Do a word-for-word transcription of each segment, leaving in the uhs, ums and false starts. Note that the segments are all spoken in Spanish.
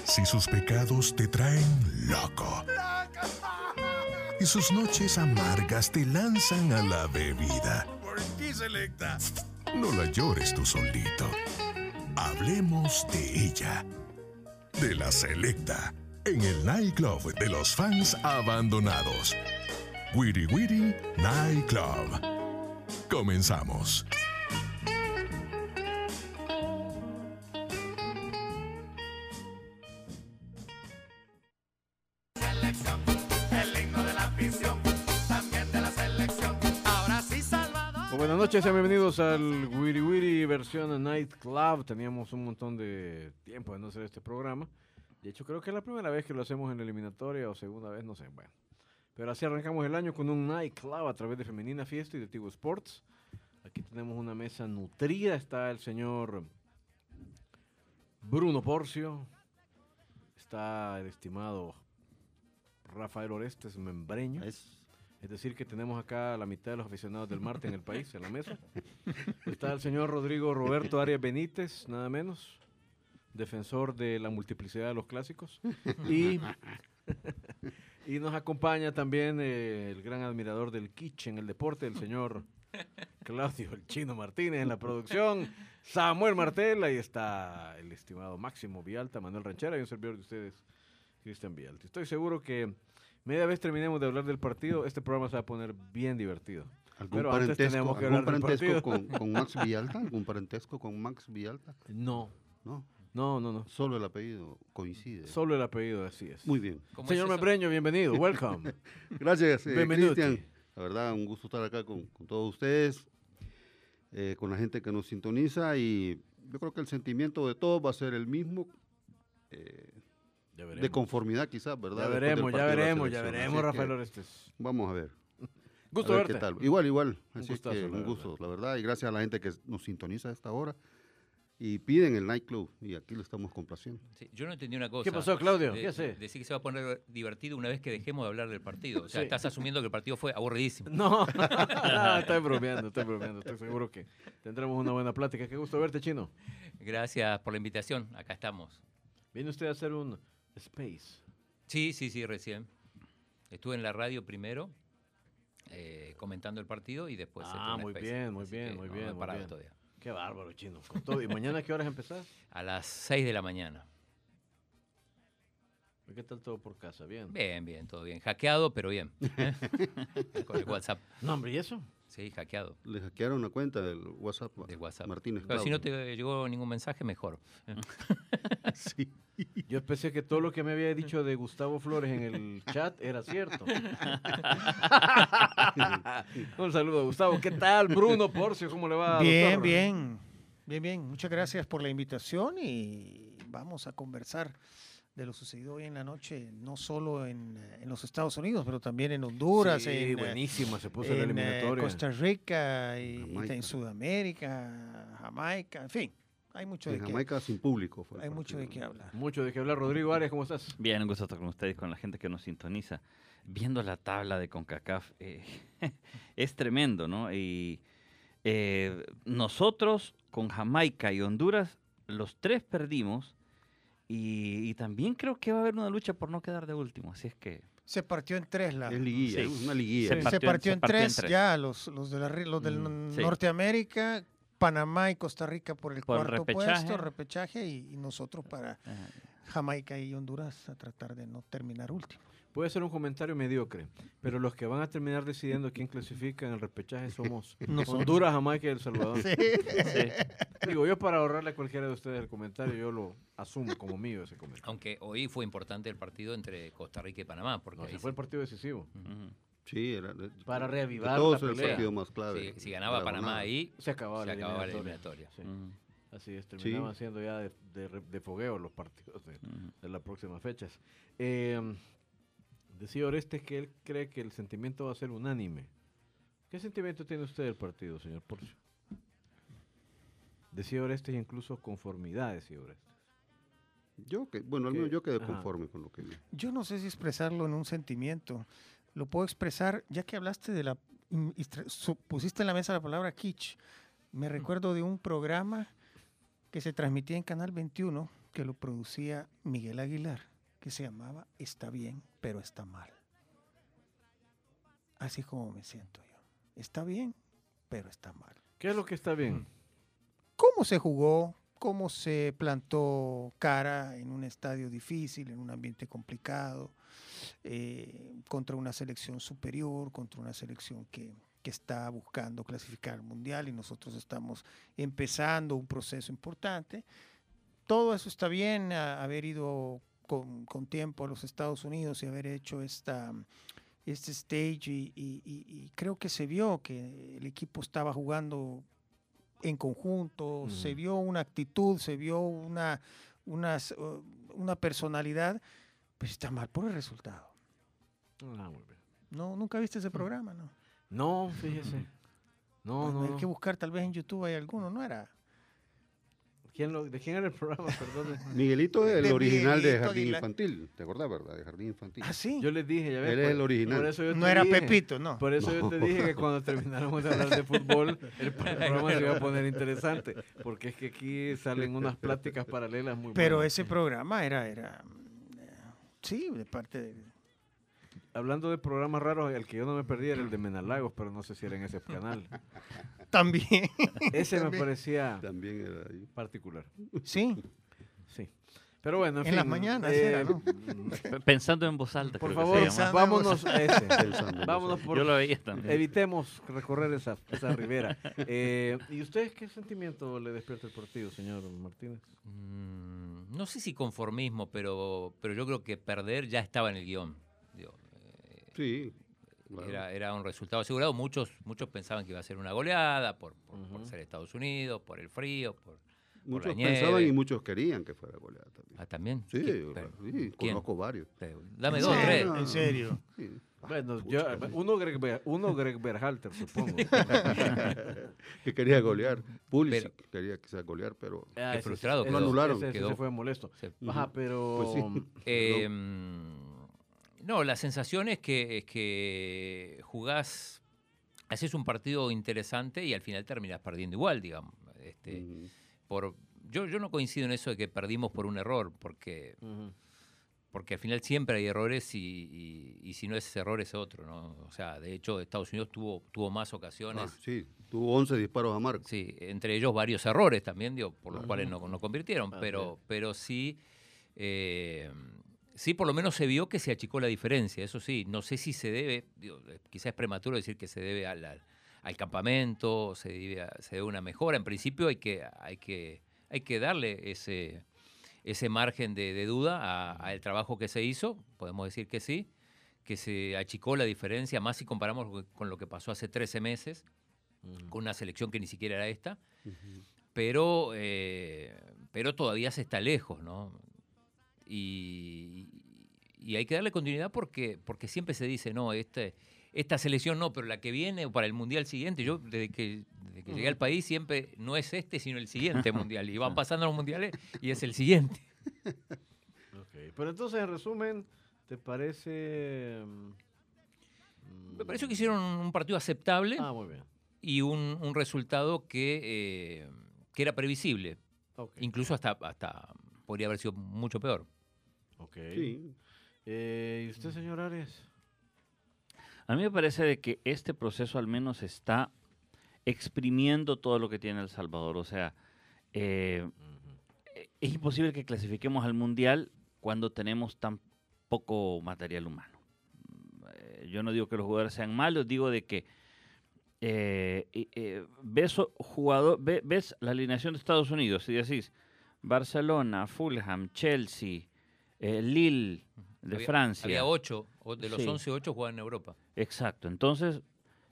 Si sus pecados te traen loco y sus noches amargas te lanzan a la bebida, ¿Por qué Selecta? no la llores tú solito. Hablemos de ella, de la Selecta, en el nightclub de los fans abandonados. Wiri Wiri Nightclub. Comenzamos. Buenas noches, sean bienvenidos al Wiri Wiri versión Nightclub. Teníamos un montón de tiempo de no hacer este programa. De hecho, creo que es la primera vez que lo hacemos en la eliminatoria o segunda vez, no sé. Bueno, pero así arrancamos el año con un Nightclub a través de Femenina Fiesta y de Tigo Sports. Aquí tenemos una mesa nutrida. Está el señor Bruno Porcio. Está el estimado Rafael Orestes Membreño. Es... Es decir, que tenemos acá a la mitad de los aficionados del Marte en el país, en la mesa. Está el señor Rodrigo Roberto Arias Benítez, nada menos, defensor de la multiplicidad de los clásicos. Y, y nos acompaña también eh, el gran admirador del kitsch en el deporte, el señor Claudio El Chino Martínez en la producción, Samuel Martel, ahí está el estimado Máximo Vialta, Manuel Ranchera y un servidor de ustedes, Cristian Vialta. Estoy seguro que media vez terminemos de hablar del partido, este programa se va a poner bien divertido. ¿Algún Pero antes parentesco, tenemos que ¿algún hablar del parentesco partido. con, con Max Villalta? ¿Algún parentesco con Max Villalta? No, No, no, no, no. solo el apellido coincide. Solo el apellido, así es. Muy bien. Señor Membreño, bienvenido, welcome. Gracias, eh, Bienvenido. Cristian. La verdad, un gusto estar acá con, con todos ustedes, eh, con la gente que nos sintoniza, y yo creo que el sentimiento de todos va a ser el mismo, eh, Ya veremos. de conformidad quizás, ¿verdad? Ya Después del veremos, ya partido de la veremos, ya selección. veremos, Así es que Rafael Orestes. Vamos a ver. Gusto A ver verte. qué tal. Igual, igual. Un Así es gustazo, que la un verdad. gusto, la verdad. Y gracias a la gente que nos sintoniza a esta hora y piden el nightclub. Y aquí lo estamos complaciendo. Sí, yo no entendí una cosa. ¿Qué pasó, Claudio? De- ¿Qué hace? Decir que se va a poner divertido una vez que dejemos de hablar del partido. O sea, Sí. estás asumiendo que el partido fue aburridísimo. No, no, estoy bromeando, estoy bromeando. Estoy seguro que tendremos una buena plática. Qué gusto verte, Chino. Gracias por la invitación. Acá estamos. ¿Viene usted a hacer un space? Sí, sí, sí, recién. Estuve en la radio primero, eh, comentando el partido y después... Ah, estuve en muy Space. bien, muy Así bien, que muy no, bien, no he muy parado bien. todavía. Qué bárbaro, Chino. Con todo. ¿Y mañana a qué horas empezás? A las seis de la mañana. ¿Qué tal todo por casa? ¿Bien? Bien, bien, todo bien. Hackeado, pero bien. ¿eh? Con el WhatsApp. No, hombre, ¿y eso? Sí, hackeado. Le hackearon una cuenta del WhatsApp. De WhatsApp. Martínez. Pero si no Claudio. te llegó ningún mensaje, mejor. Sí. Yo pensé que todo lo que me había dicho de Gustavo Flores en el chat era cierto. Un saludo, Gustavo. ¿Qué tal? Bruno Porcio, ¿cómo le va? Bien, doctor? bien, bien, bien. Muchas gracias por la invitación y vamos a conversar de lo sucedido hoy en la noche, no solo en, en los Estados Unidos, pero también en Honduras, Sí, en, eh, buenísima, se puso la en, eh, eliminatoria. Costa Rica, y, Jamaica. en Sudamérica, Jamaica, en fin, hay mucho de En qué, Jamaica sin público. Fue el hay mucho de partido. qué hablar. Mucho de qué hablar. Rodrigo Arias, ¿cómo estás? Bien, un gusto estar con ustedes, con la gente que nos sintoniza. Viendo la tabla de CONCACAF, eh, es tremendo, ¿no? Y eh, nosotros con Jamaica y Honduras, los tres perdimos. Y, y también creo que va a haber una lucha por no quedar de último. Así es que Se partió en tres la... Es liguilla, Sí. es una liguilla. Se Se, partió se en- partió se en, partió en tres, tres. ya, los, los, de la, ri- los del Mm, sí. Norteamérica, Panamá y Costa Rica por el Por cuarto repechaje. puesto, repechaje, y, y nosotros para Jamaica y Honduras a tratar de no terminar último. Puede ser un comentario mediocre, pero los que van a terminar decidiendo quién clasifica en el repechaje somos Nosotros. Honduras, Jamaica y El Salvador. Sí. sí. Digo, yo para ahorrarle a cualquiera de ustedes el comentario, yo lo asumo como mío ese comentario. Aunque hoy fue importante el partido entre Costa Rica y Panamá. Porque No, ahí ese fue el sí- partido decisivo. Ujú. Sí, era, de- Para de reavivar todos la el pelea. partido más clave. si, si ganaba de la Panamá jornada. ahí, Se acababa, se la, acababa la eliminatoria. eliminatoria. Sí, Ujú. así es, terminaban siendo ya de, de, re- de fogueo los partidos de, Ujú. de las próximas fechas. Eh, decía Orestes que él cree que el sentimiento va a ser unánime. ¿Qué sentimiento tiene usted del partido, señor Porcio? Decía Orestes incluso conformidad, decía Orestes. Yo que, bueno, al Que- menos yo quedé ajá. conforme con lo que vi. Yo no sé si expresarlo en un sentimiento. Lo puedo expresar, ya que hablaste de la... mm, y tra- su- pusiste en la mesa la palabra kitsch. Me recuerdo de un programa que se transmitía en Canal veintiuno que lo producía Miguel Aguilar, que se llamaba Está bien, pero está mal. Así como me siento yo. Está bien, pero está mal. ¿Qué es lo que está bien? ¿Cómo se jugó? ¿Cómo se plantó cara en un estadio difícil, en un ambiente complicado, eh, contra una selección superior, contra una selección que, que está buscando clasificar al Mundial y nosotros estamos empezando un proceso importante? Todo eso está bien, a, haber ido con, con tiempo a los Estados Unidos y haber hecho esta... este stage y, y, y, y creo que se vio que el equipo estaba jugando en conjunto, mm. se vio una actitud, se vio una, una, una personalidad, pues está mal por el resultado. Ah, muy bien. No, ¿nunca viste ese programa? No, no fíjese. No, bueno, no. Hay no. que buscar, tal vez en YouTube hay alguno, ¿no era? ¿Quién lo, ¿De quién era el programa? Perdón. Miguelito es el De original Miguelito de Jardín Aguilar. Infantil. ¿Te acordás, verdad? De Jardín Infantil. Ah, sí. Yo les dije, ya ves. Él es por, el original. por eso yo No te era dije, Pepito, no. Por eso No. yo te dije que cuando termináramos de hablar de fútbol, el programa se iba a poner interesante. Porque es que aquí salen unas pláticas paralelas muy Pero buenas. ese programa era, era eh, sí, de parte de... Hablando de programas raros, el que yo no me perdí era el de Menalagos, pero no sé si era en ese canal. También. Ese me También. parecía También era ahí. particular. Sí, Sí. Pero bueno, en, en fin, las mañanas eh, era, ¿no? Pensando en voz alta. Por creo que favor, se llama. vámonos a ese. Pensando en Vámonos eso. por... Yo lo veía también. Evitemos recorrer esa, esa ribera. Eh, ¿Y usted qué sentimiento le despierta el partido, señor Martínez? Mm, no sé si conformismo, pero, pero yo creo que perder ya estaba en el guión. Digo, eh, Sí. Claro. Era, era un resultado asegurado. Muchos, muchos pensaban que iba a ser una goleada por, por, Ujú. por ser Estados Unidos, por el frío, por, por Muchos la nieve. pensaban y muchos querían que fuera goleada también. Ah, también. Sí, ¿Quién? pero- Pero, sí, ¿quién? conozco varios. Pero dame ¿En dos, serio? tres. ¿En serio? Sí. Bueno, pucha, yo, sí. uno, Greg, Ber- uno Greg Berhalter, supongo. Que quería golear. Pulisic Pero- quería quizás golear, pero Ah, Qué ese- frustrado ese- quedó. ese- Lo anularon. ese- ese Quedó. se fue molesto. Sí. Ajá, pero... pues sí. Eh, no, la sensación es que, es que jugás, haces un partido interesante y al final terminás perdiendo igual, digamos. Este, Mm. por, yo, yo no coincido en eso de que perdimos por un error, porque, Ujú. porque al final siempre hay errores y, y- y si no es ese error es otro, ¿no? O sea, de hecho Estados Unidos tuvo, tuvo más ocasiones. Ah, sí, tuvo once disparos a marco. Sí, entre ellos varios errores también, digo, por los Ajá. cuales no, no convirtieron, Ah, pero, bien. pero sí, eh, sí por lo menos se vio que se achicó la diferencia, eso sí, no sé si se debe, digo, eh, quizás es prematuro decir que se debe al, al- al campamento, se debe, a, se debe a una mejora, en principio hay que, hay que, hay que darle ese, ese margen de, de duda al trabajo que se hizo, podemos decir que sí, que se achicó la diferencia, más si comparamos con lo que pasó hace trece meses, Ujú. con una selección que ni siquiera era esta, Ujú. pero, eh, pero todavía se está lejos, ¿no? Y, y hay que darle continuidad porque, porque siempre se dice, no, este, esta selección no, pero la que viene para el Mundial siguiente, yo desde que, desde que llegué al país siempre no es este, sino el siguiente Mundial, y van pasando los Mundiales y es el siguiente. Ok, pero entonces, en resumen, ¿te parece...? mm, Me pareció que hicieron un partido aceptable Ah, muy bien. y un, un resultado que, eh, que era previsible, Ok. incluso hasta, hasta podría haber sido mucho peor. Ok. Sí. Eh, ¿Y usted, señor Arias? A mí me parece de que este proceso al menos está exprimiendo todo lo que tiene El Salvador. O sea, eh, es imposible que clasifiquemos al Mundial cuando tenemos tan poco material humano. Eh, yo no digo que los jugadores sean malos, digo de que eh, eh, eh, ves, o- jugador, ve- ves la alineación de Estados Unidos y decís Barcelona, Fulham, Chelsea, eh, Lille de Había- Francia. Había ocho, o de los Sí. once, ocho jugaban en Europa. Exacto, entonces,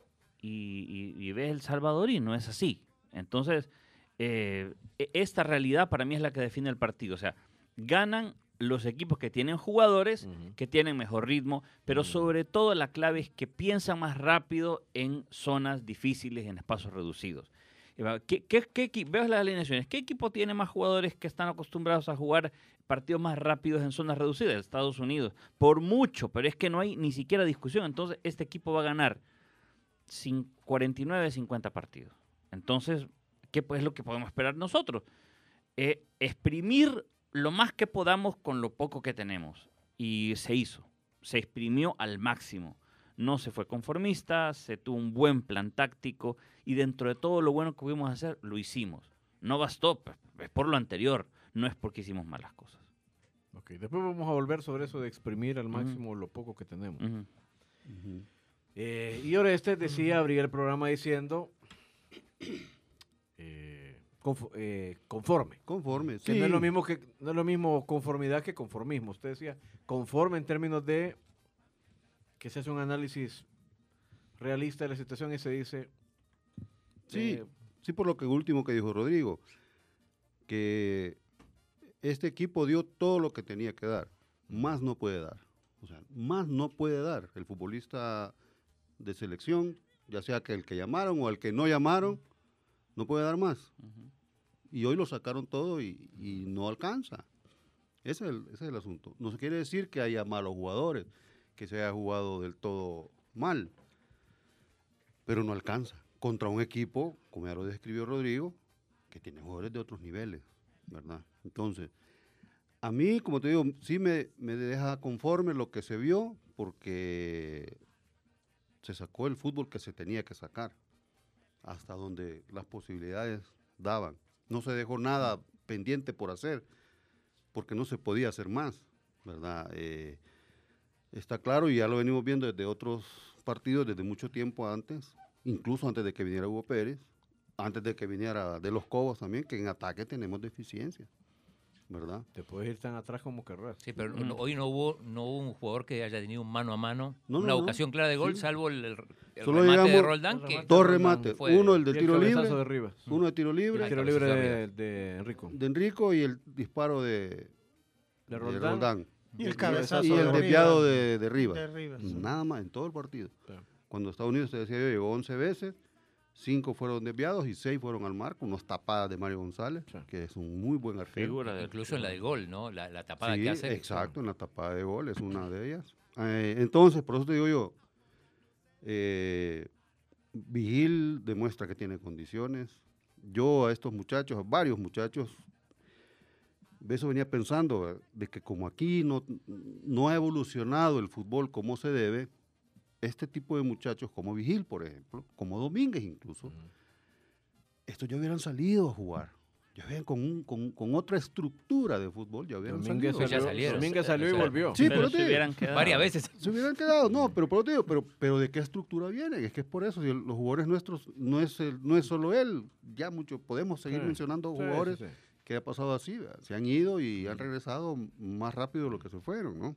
y, y- y ves El Salvador y no es así. Entonces, eh, e- esta realidad para mí es la que define el partido. O sea, ganan los equipos que tienen jugadores, Ujú. que tienen mejor ritmo, pero Ujú. sobre todo la clave es que piensan más rápido en zonas difíciles, en espacios reducidos. Y va, ¿Qué, qué, qué equi- veo las alineaciones. ¿Qué equipo tiene más jugadores que están acostumbrados a jugar partidos más rápidos en zonas reducidas? Estados Unidos. Por mucho, pero es que no hay ni siquiera discusión. Entonces, este equipo va a ganar cin- cuarenta y nueve, cincuenta partidos. Entonces, ¿qué pues, es lo que podemos esperar nosotros? Eh, exprimir lo más que podamos con lo poco que tenemos. Y se hizo, se exprimió al máximo. No se fue conformista, se tuvo un buen plan táctico y dentro de todo lo bueno que pudimos hacer, lo hicimos. No bastó, pues, es por lo anterior, no es porque hicimos malas cosas. Ok, después vamos a volver sobre eso de exprimir al máximo uh-huh. lo poco que tenemos. Uh-huh. Uh-huh. Eh, y ahora este decía, abrir el programa diciendo eh, conf- eh, conforme. Conforme, que sí. no es lo mismo que no es lo mismo conformidad que conformismo. Usted decía conforme en términos de que se hace un análisis realista de la situación y se dice... Sí, eh, sí, por lo que último que dijo Rodrigo, que este equipo dio todo lo que tenía que dar, más no puede dar. O sea, más no puede dar el futbolista de selección, ya sea que el que llamaron o el que no llamaron, no puede dar más. Uh-huh. Y hoy lo sacaron todo y, y no alcanza. Ese es, el, ese es el asunto. No se quiere decir que haya malos jugadores, que se haya jugado del todo mal, pero no alcanza. Contra un equipo, como ya lo describió Rodrigo, que tiene jugadores de otros niveles, ¿verdad? Entonces, a mí, como te digo, sí me, me deja conforme lo que se vio, porque se sacó el fútbol que se tenía que sacar, hasta donde las posibilidades daban. No se dejó nada pendiente por hacer, porque no se podía hacer más, ¿verdad? Eh, está claro, y ya lo venimos viendo desde otros partidos, desde mucho tiempo antes, incluso antes de que viniera Hugo Pérez, antes de que viniera De los Cobos también, que en ataque tenemos deficiencias, ¿verdad? Te puedes ir tan atrás como querrás. Sí, pero mm. no, hoy no hubo, no hubo un jugador que haya tenido un mano a mano, no, una no, ocasión no. clara de gol, sí. salvo el, el Solo remate de llegamos, Roldán. Que dos remates, fue, uno el de el tiro libre, de Rivas. uno de tiro libre, el tiro libre de, de Enrico. de Enrico y el disparo de, de Roldán. De Roldán. Y el cabezazo y el de desviado de, de Rivas. De Rivas. Nada más en todo el partido. Sí. Cuando Estados Unidos, te decía yo, llegó once veces, cinco fueron desviados y seis fueron al marco, unos tapadas de Mario González, sí. que es un muy buen arquero. Figura de Incluso en la del gol, ¿no? La, la tapada sí, que hace. Exacto, en la tapada de gol, es una de ellas. Eh, entonces, por eso te digo yo, eh, Vigil demuestra que tiene condiciones. Yo a estos muchachos, a varios muchachos, de eso venía pensando, de que como aquí no, no ha evolucionado el fútbol como se debe, este tipo de muchachos como Vigil, por ejemplo, como Domínguez incluso, uh-huh. estos ya hubieran salido a jugar, ya hubieran con, un, con, con otra estructura de fútbol, ya hubieran Domínguez salido. Salió, ya salieron. Domínguez salió y volvió. Sí, pero pero se hubieran quedado. Varias veces. Se hubieran quedado, no, pero por digo, pero, pero ¿de qué estructura vienen? Es que es por eso, si el, los jugadores nuestros, no es, el, no es solo él, ya mucho, podemos seguir sí. mencionando sí, jugadores sí, sí. que ha pasado así, ¿verdad? Se han ido y han regresado más rápido de lo que se fueron, ¿no?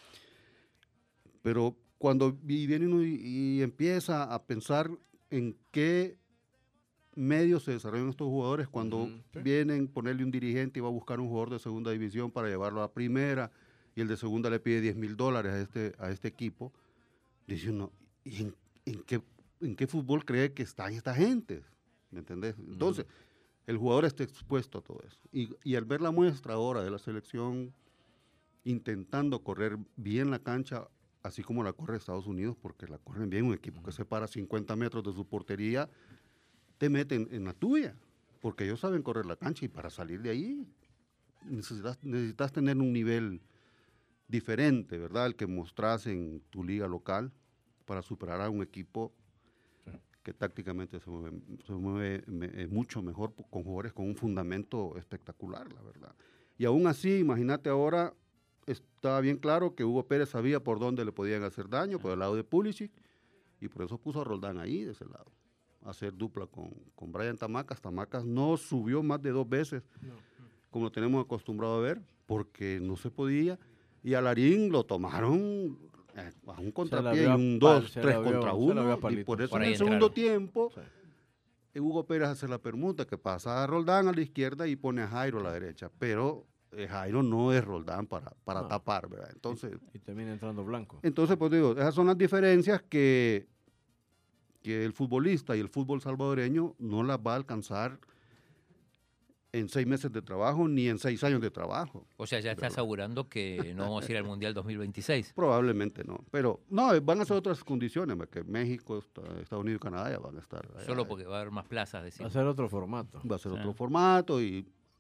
Pero cuando viene uno y, y empieza a pensar en qué medios se desarrollan estos jugadores, cuando uh-huh. sí. vienen ponerle un dirigente y va a buscar un jugador de segunda división para llevarlo a primera, y el de segunda le pide diez mil dólares a este, a este equipo, dice uno, ¿y en, en, qué, en qué fútbol cree que están esta gente? ¿Me entendés? Entonces, uh-huh. el jugador está expuesto a todo eso. Y, y al ver la muestra ahora de la selección intentando correr bien la cancha, así como la corre Estados Unidos, porque la corren bien, un equipo que se para cincuenta metros de su portería, te meten en la tuya, porque ellos saben correr la cancha y para salir de ahí necesitas, necesitas tener un nivel diferente, ¿verdad? El que mostrás en tu liga local para superar a un equipo que tácticamente se mueve, se mueve me, mucho mejor con jugadores con un fundamento espectacular, la verdad. Y aún así, imagínate ahora, estaba bien claro que Hugo Pérez sabía por dónde le podían hacer daño, por el lado de Pulisic, y por eso puso a Roldán ahí, de ese lado, a hacer dupla con, con Brian Tamacas. Tamacas no subió más de dos veces, no. como lo tenemos acostumbrado a ver, porque no se podía, y a Larín lo tomaron eh, a un contrapié, un dos, tres contra uno, y por eso por en el segundo tiempo, sí. Hugo Pérez hace la permuta, que pasa a Roldán a la izquierda y pone a Jairo a la derecha, pero Jairo no es Roldán para, para no. tapar, ¿verdad? Entonces, y, y termina entrando Blanco. Entonces, pues digo, esas son las diferencias que, que el futbolista y el fútbol salvadoreño no las va a alcanzar en seis meses de trabajo ni en seis años de trabajo. O sea, ya estás asegurando que no vamos a ir al Mundial dos mil veintiséis. Probablemente no, pero no, van a ser otras condiciones, que México, Estados Unidos y Canadá ya van a estar. Solo allá. Porque va a haber más plazas, decimos. Va a ser otro formato. Va a ser sí. otro formato y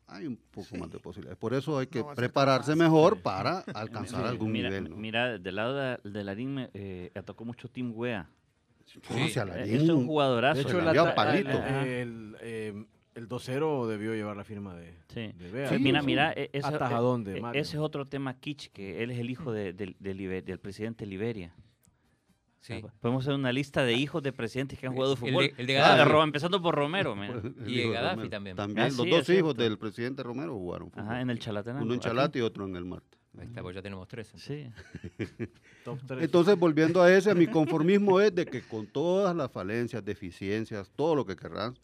hay un poco Sí. más de posibilidades. Por eso hay que No va a ser tan prepararse fácil. mejor Sí. para alcanzar Mira, algún mira, nivel. ¿no? Mira, del lado de, de Larín me eh, tocó mucho Team Wea. No, si a Eh, Larín- Es un jugadorazo. De hecho, se le la había ta- palito. el, Ajá. el, eh, el dos cero debió llevar la firma de, Sí. de Bea. Sí, mira, sí. mira, e- ese, Atajadón de e- Mario. ese es otro tema kitsch, que él es el hijo de- del- del Liber- del presidente de Liberia. Sí. Podemos hacer una lista de hijos de presidentes que han jugado El de- fútbol. el de Ah, Gaddafi. Ro- empezando por Romero. mira. El Y hijo de de Gaddafi Romero. también. También Ah, los sí, dos es hijos cierto. del presidente Romero jugaron fútbol. Ajá, en el Chalatenango. Uno en Aquí. Chalate y otro en el Marte. Ahí está, pues ya tenemos tres. entonces. Sí. Top tres. Entonces, volviendo a ese, mi conformismo es de que con todas las falencias, deficiencias, todo lo que querrás,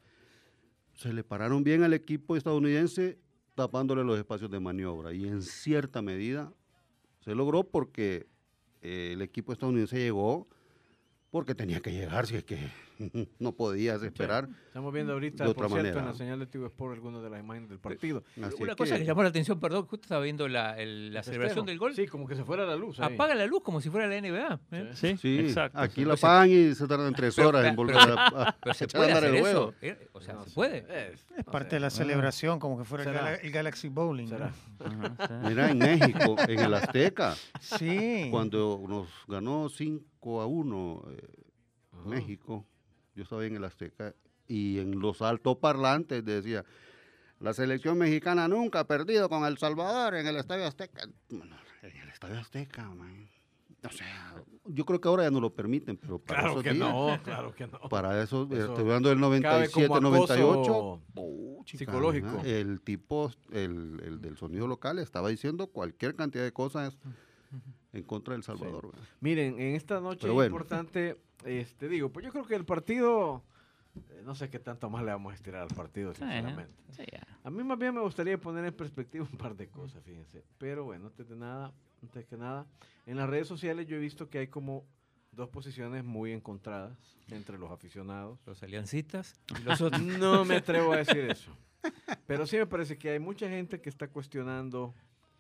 se le pararon bien al equipo estadounidense tapándole los espacios de maniobra. Y en cierta medida se logró porque eh, el equipo estadounidense llegó porque tenía que llegar, si es que no podías esperar. Estamos viendo ahorita, de por otra cierto, en manera. la señal de Tigo Sport algunas de las imágenes del partido. Así Una es cosa que que- llamó la atención, perdón, justo estaba viendo la, el- la El celebración festejo. del gol. Sí, como que se fuera la luz. ahí. Apaga la luz como si fuera la N B A. ¿eh? Sí, Sí, exacto. aquí sí. la O sea, pagan y se tardan tres pero- horas en pero- volver a, a- Pero se echar a puede andar hacer el eso. juego. ¿eh? O sea, No se sé. puede. Eh, Es no parte sé. de la celebración, como que fuera el, ¿Será? Gala- el Galaxy Bowling. ¿no? Será. Ajá, sí. Mira, en México, en el Azteca, Sí. cuando nos ganó cinco a uno eh, Ajá. México, yo estaba en el Azteca y en los altoparlantes decía, la selección mexicana nunca ha perdido con El Salvador en el Estadio Azteca. Bueno, en el Estadio Azteca, man. O sea, yo creo que ahora ya no lo permiten, pero para Claro esos que días, no, claro que no. para eso, Eso estoy hablando del noventa y Cabe siete, como noventa y ocho. acoso Puchica, psicológico. ajá, el tipo, el, el del sonido local estaba diciendo cualquier cantidad de cosas en contra del Salvador. ¿verdad? Miren, en esta noche Pero bueno. importante, este, digo, pues yo creo que el partido, eh, no sé qué tanto más le vamos a estirar al partido, Sí, sinceramente. sí, ya. A mí más bien me gustaría poner en perspectiva un par de cosas, fíjense. Pero bueno, antes de nada, antes que nada, en las redes sociales yo he visto que hay como dos posiciones muy encontradas entre los aficionados. Los aliancistas y los otros. No me atrevo a decir eso. Pero sí me parece que hay mucha gente que está cuestionando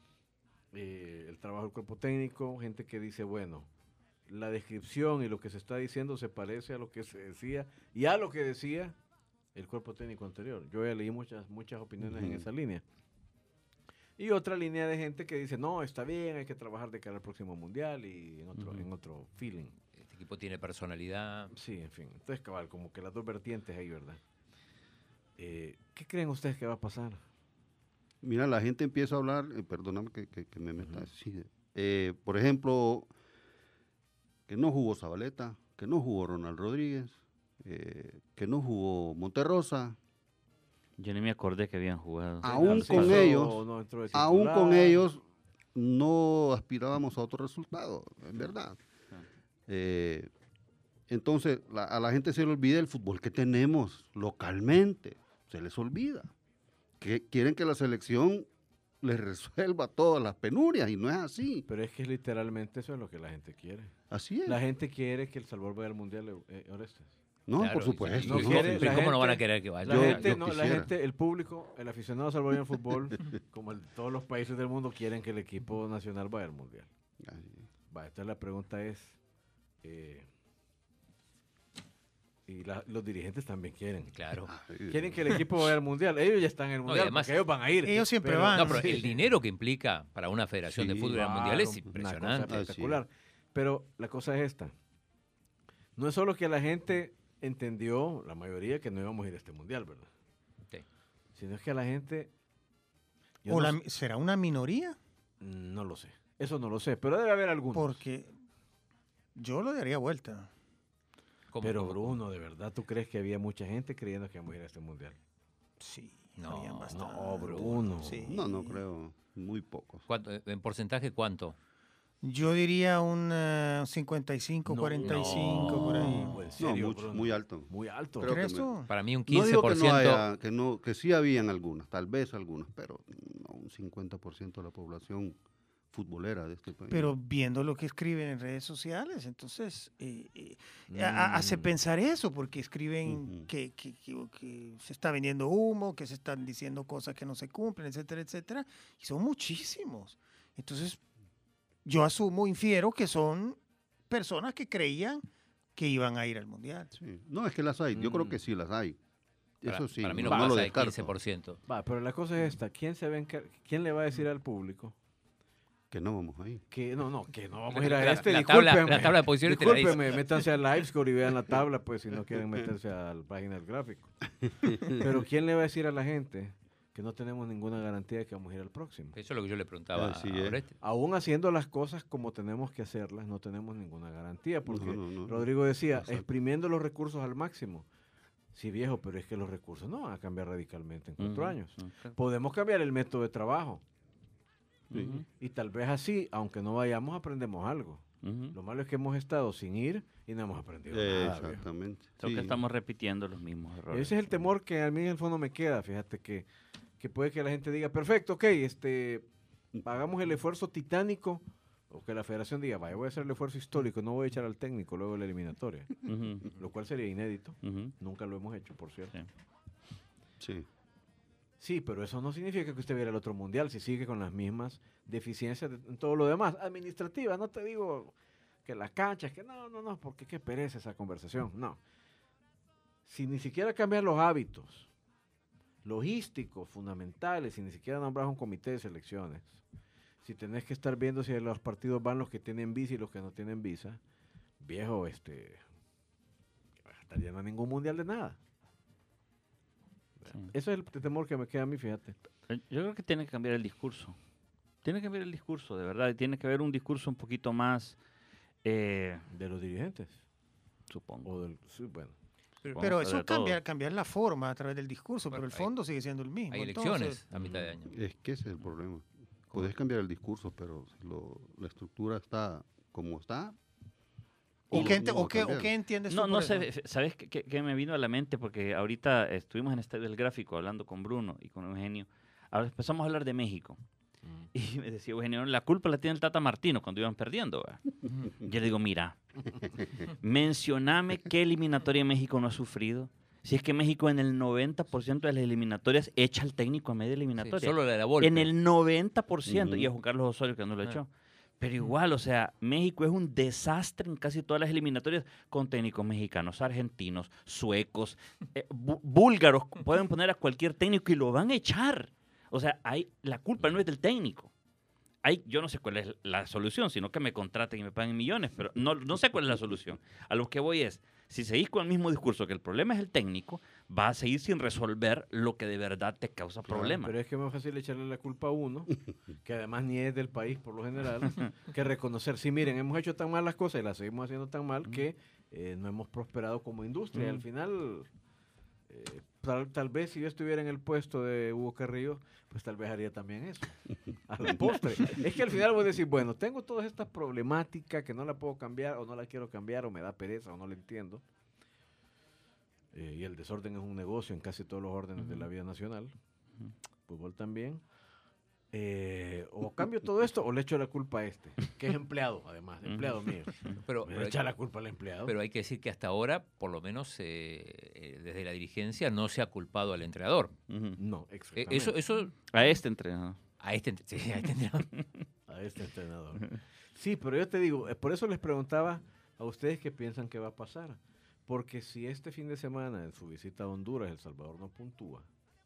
eh, el trabajo del cuerpo técnico, gente que dice, bueno, la descripción y lo que se está diciendo se parece a lo que se decía y a lo que decía el cuerpo técnico anterior. Yo ya leí muchas, muchas opiniones en Ujú. esa línea. Y otra línea de gente que dice, no, está bien, hay que trabajar de cara al próximo mundial y en otro, Ujú. en otro feeling. Este equipo tiene personalidad. Sí, en fin. Entonces, cabal, como que las dos vertientes ahí, ¿verdad? Eh, ¿Qué creen ustedes que va a pasar? Mira, la gente empieza a hablar, eh, perdóname que, que- que me meta así, eh, por ejemplo, que no jugó Zabaleta, que no jugó Ronald Rodríguez, eh, que no jugó Monterrosa, Yo ni me acordé que habían jugado. Aún Sí, con no, ellos, no entró de aún con titular. ellos no aspirábamos a otro resultado, es verdad. Eh, entonces, la- a la gente se le olvida el fútbol que tenemos localmente, se les olvida. Que quieren que la selección les resuelva todas las penurias y no es así. Pero es que literalmente eso es lo que la gente quiere. Así es. La gente quiere que El Salvador vaya al Mundial, eh, Orestes. No, Claro, por y- supuesto. y- No y- quiere- pero la ¿Cómo no van a gente- querer que vaya? La Yo- gente, yo no, la quisiera. gente, el público, el aficionado salvadoreño al fútbol, como en todos los países del mundo, quieren que el equipo nacional vaya al Mundial. Va, entonces la pregunta es, eh, y la- los dirigentes también quieren. Claro. Quieren que el equipo vaya al Mundial. Ellos ya están en el No, y Mundial, además- porque ellos van a ir. Ellos siempre Pero- van. No, pero Sí. el dinero que implica para una federación de Sí, fútbol Claro, mundial es una impresionante. cosa espectacular. Pero la cosa es esta. No es solo que la gente entendió, la mayoría, que no íbamos a ir a este mundial, ¿verdad? Sí. Sino es que la gente... yo ¿O no, la- sé- será una minoría? no lo sé. Eso no lo sé. Pero debe haber algunos. Porque yo lo daría vuelta. ¿Cómo, Pero cómo, cómo? Bruno, ¿de verdad tú crees que había mucha gente creyendo que íbamos a ir a este mundial? Sí, No, habían no, bastante. Bruno. Sí. No, no creo. Muy pocos. ¿Cuánto- ¿En porcentaje cuánto? Yo diría un eh, cincuenta y cinco, No, cuarenta y cinco, por ahí. No, en No, serio, mucho, Bruno. muy alto. Muy alto. Creo que ¿Crees me- tú? Para mí un No quince digo por que ciento. no haya, que no, que sí habían algunas, tal vez algunas, pero no un cincuenta por ciento de la población futbolera de este país. Pero viendo lo que escriben en redes sociales, entonces eh, eh, a- a- hace Mm. pensar eso, porque escriben Ujú. que, que- que- que se está vendiendo humo, que se están diciendo cosas que no se cumplen, etcétera, etcétera, y son muchísimos. Entonces, yo asumo, infiero que son personas que creían que iban a ir al Mundial. Sí. No, es que las hay, yo creo Mm. que sí las hay. Para, Eso sí, para mí no, no, no lo pasa del descarto. quince por ciento. Va, pero la cosa es esta. ¿Quién, se va a encar- ¿Quién le va a decir al público Que no vamos ahí. que no, no, que no vamos a ir a La- este? la tabla- Discúlpenme. la tabla de posiciones te la dice. Discúlpenme, métanse a Livescore y vean la tabla, pues, si no quieren meterse a la página del gráfico. Pero ¿quién le va a decir a la gente que no tenemos ninguna garantía de que vamos a ir al próximo? Eso es lo que yo le preguntaba Así a es. Oreste. Aún haciendo las cosas como tenemos que hacerlas, no tenemos ninguna garantía, porque No, no, no, Rodrigo decía, Exacto. exprimiendo los recursos al máximo. Sí, viejo, pero es que los recursos no van a cambiar radicalmente en cuatro Ujú, años. ok. Podemos cambiar el método de trabajo Ujú, y tal vez así, aunque no vayamos, aprendemos algo. ujú. Lo malo es que hemos estado sin ir y no hemos aprendido nada. viejo. Exactamente. Creo sí. que estamos repitiendo los mismos errores. Ese es el temor que a mí en el fondo me queda. Fíjate que, que puede que la gente diga, perfecto, ok, este, hagamos el esfuerzo titánico, o que la federación diga, vaya, voy a hacer el esfuerzo histórico, no voy a echar al técnico luego de la eliminatoria, Ujú, lo cual sería inédito. ujú. Nunca lo hemos hecho, por cierto. Sí. Sí. Sí, pero eso no significa que usted viera el otro mundial, si sigue con las mismas deficiencias de- en todo lo demás. Administrativa, no te digo que las canchas, que no, no, no, porque qué pereza esa conversación. No. Si ni siquiera cambias los hábitos logísticos fundamentales, si ni siquiera nombras un comité de selecciones, si tenés que estar viendo si en los partidos van los que tienen visa y los que no tienen visa, viejo, este, estaría no ningún mundial de nada. Sí. Ese es el temor que me queda a mí, fíjate. Eh, Yo creo que tiene que cambiar el discurso. Tiene que cambiar el discurso, de verdad. y Tiene que haber un discurso un poquito más, eh, De los dirigentes. supongo. O del, sí, bueno. supongo Pero que eso de cambia, todos. cambiar la forma a través del discurso, Bueno, pero el hay- fondo sigue siendo el mismo. Hay Entonces, elecciones a mitad de año. Es que ese es el problema. Podés cambiar el discurso, pero si lo- la estructura está como está. ¿O no- qué, ente- no va o a qué- o cambiar. qué entiendes No, tú no por sé, eso? f- ¿sabes qué, qué- qué me vino a la mente? Porque ahorita estuvimos en Estadio del Gráfico hablando con Bruno y con Eugenio. Ahora empezamos a hablar de México. Y me decía Eugenio, la culpa la tiene el Tata Martino cuando iban perdiendo. ¿verdad? Yo le digo, mira, mencioname qué eliminatoria México no ha sufrido. Si es que México en el noventa por ciento de las eliminatorias echa al técnico a media Sí, eliminatoria. solo la de la Volpe. En el noventa por ciento. Ujú. Y a Juan Carlos Osorio que no lo Ah. echó. Pero igual, o sea, México es un desastre en casi todas las eliminatorias con técnicos mexicanos, argentinos, suecos, eh, bú- búlgaros. Pueden poner a cualquier técnico y lo van a echar. O sea, hay, la culpa no es del técnico. Hay, yo no sé cuál es la solución, sino que me contraten y me paguen millones, pero no, no sé cuál es la solución. A lo que voy es, si seguís con el mismo discurso que el problema es el técnico, vas a seguir sin resolver lo que de verdad te causa problemas. Pero es que es más fácil echarle la culpa a uno, que además ni es del país por lo general, que reconocer, sí, miren, hemos hecho tan mal las cosas y las seguimos haciendo tan mal que eh, no hemos prosperado como industria. Y al Mm. final, eh, tal, tal vez si yo estuviera en el puesto de Hugo Carrillo, pues tal vez haría también eso, a la postre. Es que al final voy a decir, bueno, tengo todas estas problemáticas que no la puedo cambiar o no la quiero cambiar o me da pereza o no la entiendo. Eh, y el desorden es un negocio en casi todos los órdenes de la vida nacional. Ujú. Fútbol también. Eh, o cambio todo esto o le echo la culpa a este, que es empleado, además, Ujú. empleado mío. Pero, Me pero, hay, echa la culpa al empleado. pero hay que decir que hasta ahora, por lo menos eh, eh, desde la dirigencia, no se ha culpado al entrenador. Ujú. no, Eh, exactamente. eso, eso A este entrenador. a este, ent- sí, a este entrenador. A este entrenador. Sí, pero yo te digo, eh, por eso les preguntaba a ustedes qué piensan que va a pasar. Porque si este fin de semana, en su visita a Honduras, El Salvador no puntúa,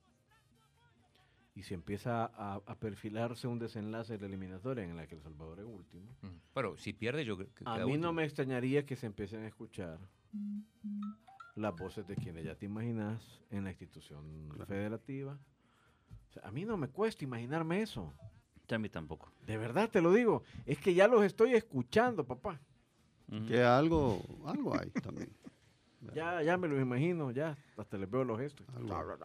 y si empieza a, a perfilarse un desenlace de la eliminatoria en la que El Salvador es último, Mm. Bueno, si pierde, yo creo que a queda mí no último. me extrañaría que se empiecen a escuchar las voces de quienes ya te imaginas en la institución federativa. O sea, a mí no me cuesta imaginarme eso. A mí tampoco. De verdad te lo digo. Es que ya los estoy escuchando, papá. Ujú. Que algo, algo hay también. Ya, ya me los imagino, ya. Hasta les veo los gestos. Algo.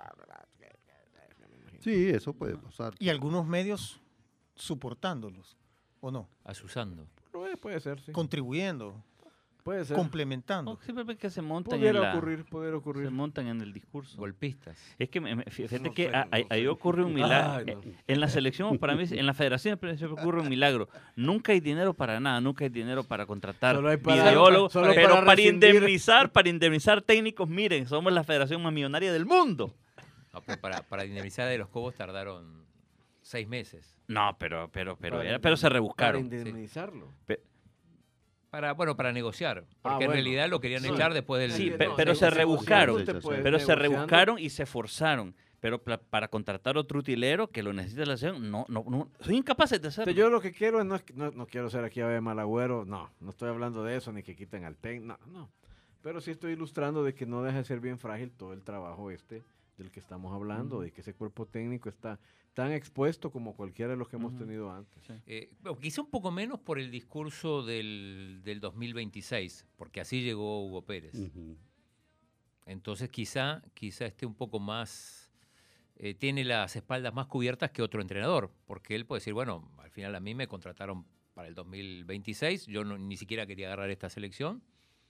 Sí, eso puede pasar. Y algunos medios soportándolos, ¿o no? Asusando. Puede, puede ser, sí. Contribuyendo, Puede ser. complementando. No, siempre ves que se montan en Pudiera la- ocurrir, pudiera se ocurrir. montan en el discurso. Golpistas. Es que me- me- fíjate No que sé, a- no ahí- ahí sé. ocurre un milagro. Ay, no. Eh, En la selección, para mí, en la federación siempre siempre ocurre un milagro. Nunca hay dinero para nada, nunca hay dinero para contratar Solo hay para- videólogos, solo pero para para, rescindir. indemnizar, para indemnizar técnicos, miren, somos la federación más millonaria del mundo. No, pero para, para indemnizar de los Cobos tardaron seis meses. No, pero, pero, pero, Para era- pero se Para rebuscaron. indemnizarlo. Para, bueno, para negociar, porque Ah, en bueno. realidad lo querían Sí. echar después del... Sí, no, pe- no, pero sí, se sí, rebuscaron. sí, te puedes Pero se negociando. rebuscaron y se forzaron. Pero pla- para contratar otro utilero que lo necesita la selección, no, no, no, son incapaces de O sea, hacerlo. yo lo que quiero es no, es que- no, no quiero ser aquí a ver malagüero, no, no estoy hablando de eso, ni que quiten al técnico, no, no. Pero sí estoy ilustrando de que no deja de ser bien frágil todo el trabajo este del que estamos hablando, Ujú. de que ese cuerpo técnico está tan expuesto como cualquiera de los que hemos Ujú. tenido antes. Sí. Eh, bueno, quizá un poco menos por el discurso del, del dos mil veintiséis, porque así llegó Hugo Pérez. Ujú. Entonces quizá, quizá esté un poco más, eh, tiene las espaldas más cubiertas que otro entrenador, porque él puede decir, bueno, al final a mí me contrataron para el dos mil veintiséis, yo no- ni siquiera quería agarrar esta selección,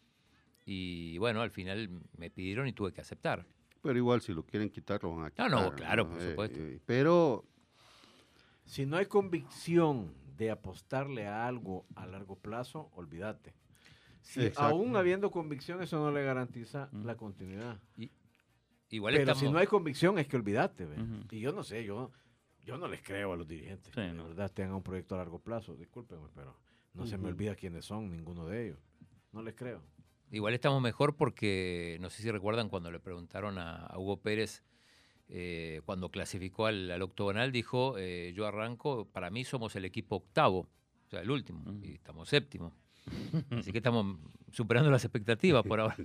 y bueno, al final me pidieron y tuve que aceptar. Pero igual, si lo quieren quitar, lo van a quitar. No, no, claro, por Eh, supuesto. eh, pero Si no hay convicción de apostarle a algo a largo plazo, olvídate. Si Exacto. aún habiendo convicción, eso no le garantiza Ujú. la continuidad. Igual Pero estamos... si no hay convicción, es que olvídate. ¿ve? Ujú. Y yo no sé, yo, yo no les creo a los dirigentes Sí, que de no. verdad tengan un proyecto a largo plazo. Discúlpenme, pero no se me Ujú. olvida quiénes son, ninguno de ellos. No les creo. Igual estamos mejor porque, no sé si recuerdan cuando le preguntaron a, a Hugo Pérez, eh, cuando clasificó al, al octogonal, dijo, eh, yo arranco, para mí somos el equipo octavo, o sea, el último, Ujú. y estamos séptimo. Así que estamos superando las expectativas por ahora.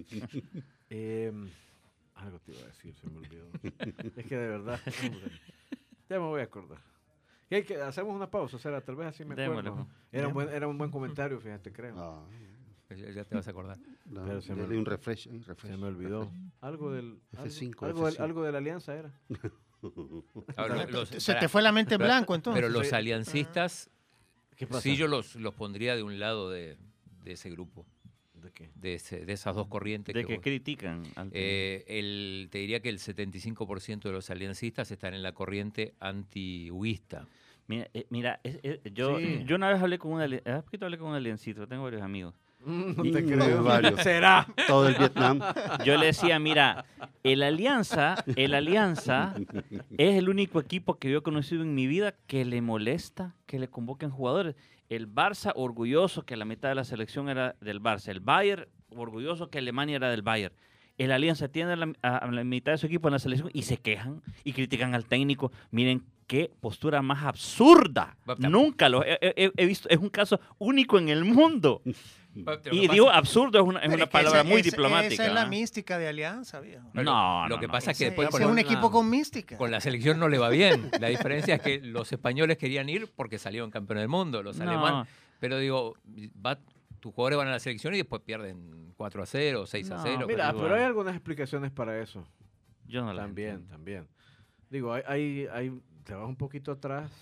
Eh, algo te iba a decir, se me olvidó. Es que de verdad, hombre, ya me voy a acordar. Y hay que, hacemos una pausa, o sea, tal vez así me Démosle, acuerdo. pues. Era un, buen, era un buen comentario, fíjate, creo. ah, Ya, ya te vas a acordar. no, Pero se me dele olvidó. un refresh, un refresh, Se me olvidó. refresh. Algo del, algo, F cinco, algo, del- F cinco. algo de la alianza era. Ahora, los- Se para- te fue la mente en pero- blanco, entonces. Pero los Sí. aliancistas, ¿Qué pasa? sí yo los, los pondría de un lado de, de ese grupo, ¿De qué? de, ese- de esas dos corrientes. De que que vos- critican al Eh, el, te diría que el setenta y cinco por ciento de los aliancistas están en la corriente anti-huguista. Mira, eh, mira es- es- yo, Sí. yo una vez hablé con un ali- hace poquito hablé con un aliencito, tengo varios amigos. Mm, no Y te no, creo. varios. Será. Todo el Vietnam. Yo le decía, mira, el Alianza, el Alianza es el único equipo que yo he conocido en mi vida que le molesta que le convoquen jugadores. El Barça, orgulloso que la mitad de la selección era del Barça. El Bayern, orgulloso que Alemania era del Bayern. El Alianza tiene a la, a- a la mitad de su equipo en la selección y se quejan y critican al técnico. Miren qué postura más absurda. Va, tam- Nunca lo he, he- he visto. Es un caso único en el mundo. Y digo absurdo es una, es Pero una es que palabra esa- muy esa- diplomática. Esa es la ¿ah? mística de Alianza, viejo. No, No, lo no, que no. pasa es que Ese- después ese con, es un una- equipo con mística. con la selección no le va bien. La diferencia es que los españoles querían ir porque salieron campeones del mundo, los No. alemanes. Pero digo, va, tus jugadores van a la selección y después pierden cuatro a cero, seis a No, cero. Mira, pero pero hay igual. algunas explicaciones para eso. Yo no la También, entiendo. también. Digo, hay, hay, hay- te vas un poquito atrás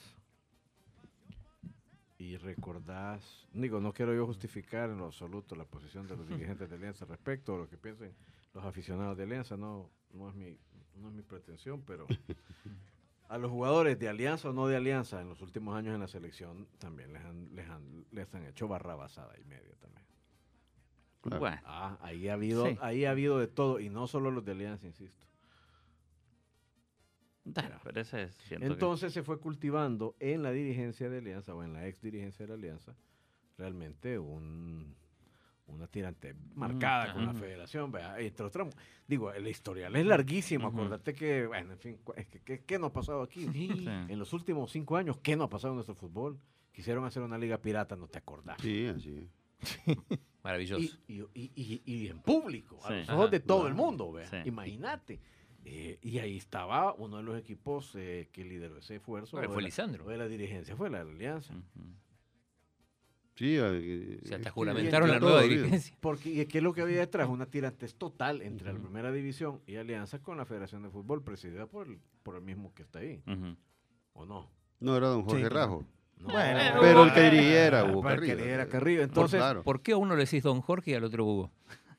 y recordás, digo, no quiero yo justificar en lo absoluto la posición de los dirigentes de Alianza respecto a lo que piensen los aficionados de Alianza, no, no es mi, no es mi pretensión, pero a los jugadores de Alianza o no de Alianza en los últimos años en la selección también les han, les han, les han hecho barrabasada y media también. Claro. Bueno, Ah, ahí ha habido, Sí. ahí ha habido de todo, y no solo los de Alianza, insisto. bueno, pero ese es siento que- Entonces se fue cultivando en la dirigencia de Alianza o en la ex dirigencia de la Alianza realmente un, una tirante marcada con la Ajá. federación. ¿Verdad? Entre otras, digo, el historial es larguísimo. Ujú. Acuérdate que, bueno, en fin, cu- es que, que- ¿qué no ha pasado aquí? Sí. En los últimos cinco años, ¿qué no ha pasado en nuestro fútbol? Quisieron hacer una liga pirata, no te acordás. Sí, así. Maravilloso. Y, y, y- y- y en público, a Sí. los ojos Ajá. de todo Claro. el mundo, vea. Sí. Imagínate. Eh, y ahí estaba uno de los equipos eh, que lideró ese esfuerzo. Bueno, o fue de la- Lisandro. o de la dirigencia, fue la Alianza. Ujú. Sí, eh, O sea, hasta es que juramentaron la entra nueva todo, ¿sí? dirigencia. Porque, y es que lo que había detrás, una tirantez total entre la Ujú. primera división y Alianza con la Federación de Fútbol, presidida por el, por el mismo que está ahí, Ujú. ¿o no? No era don Jorge Sí, claro. Rajo. No. Bueno, Pero el que dirigía era Ah, Hugo pero el que Carrillo. dirigía era Carrillo. Entonces, claro. ¿Por qué a uno le decís don Jorge y al otro Hugo?